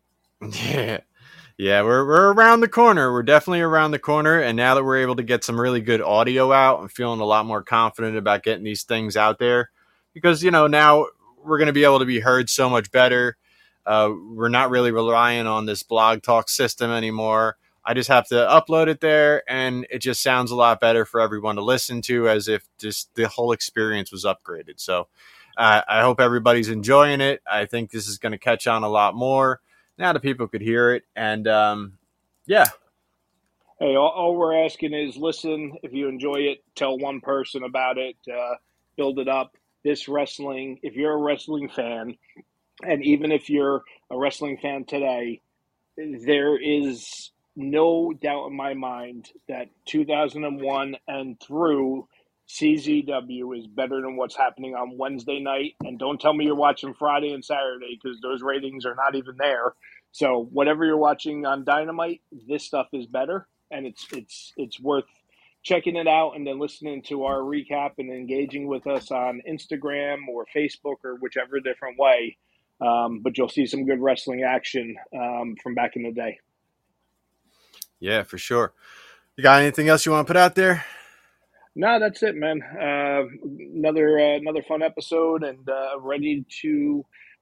Yeah, we're around the corner. We're definitely around the corner, and now that we're able to get some really good audio out, I'm feeling a lot more confident about getting these things out there. Because, now we're going to be able to be heard so much better. We're not really relying on this blog talk system anymore. I just have to upload it there, and it just sounds a lot better for everyone to listen to, as if just the whole experience was upgraded. So I hope everybody's enjoying it. I think this is going to catch on a lot more now that people could hear it. And, yeah. Hey, all we're asking is listen. If you enjoy it, tell one person about it. Build it up. This wrestling, if you're a wrestling fan, and even if you're a wrestling fan today, there is no doubt in my mind that 2001 and through CZW is better than what's happening on Wednesday night. And don't tell me you're watching Friday and Saturday, because those ratings are not even there. So whatever you're watching on Dynamite, this stuff is better, and it's worth checking it out and then listening to our recap and engaging with us on Instagram or Facebook or whichever different way. But you'll see some good wrestling action from back in the day. Yeah, for sure. You got anything else you want to put out there? No, that's it, man. Another fun episode, and ready to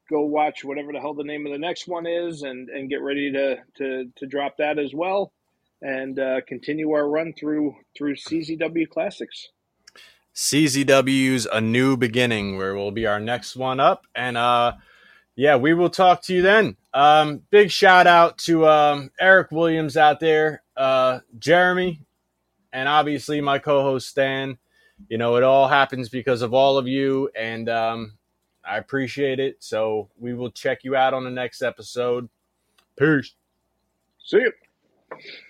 go watch whatever the hell the name of the next one is, and get ready to drop that as well, and continue our run through CZW Classics. CZW's A New Beginning, where will be our next one up. And we will talk to you then. Big shout out to Eric Williams out there, Jeremy, and obviously my co-host Stan. It all happens because of all of you, and I appreciate it. So we will check you out on the next episode. Peace. See you.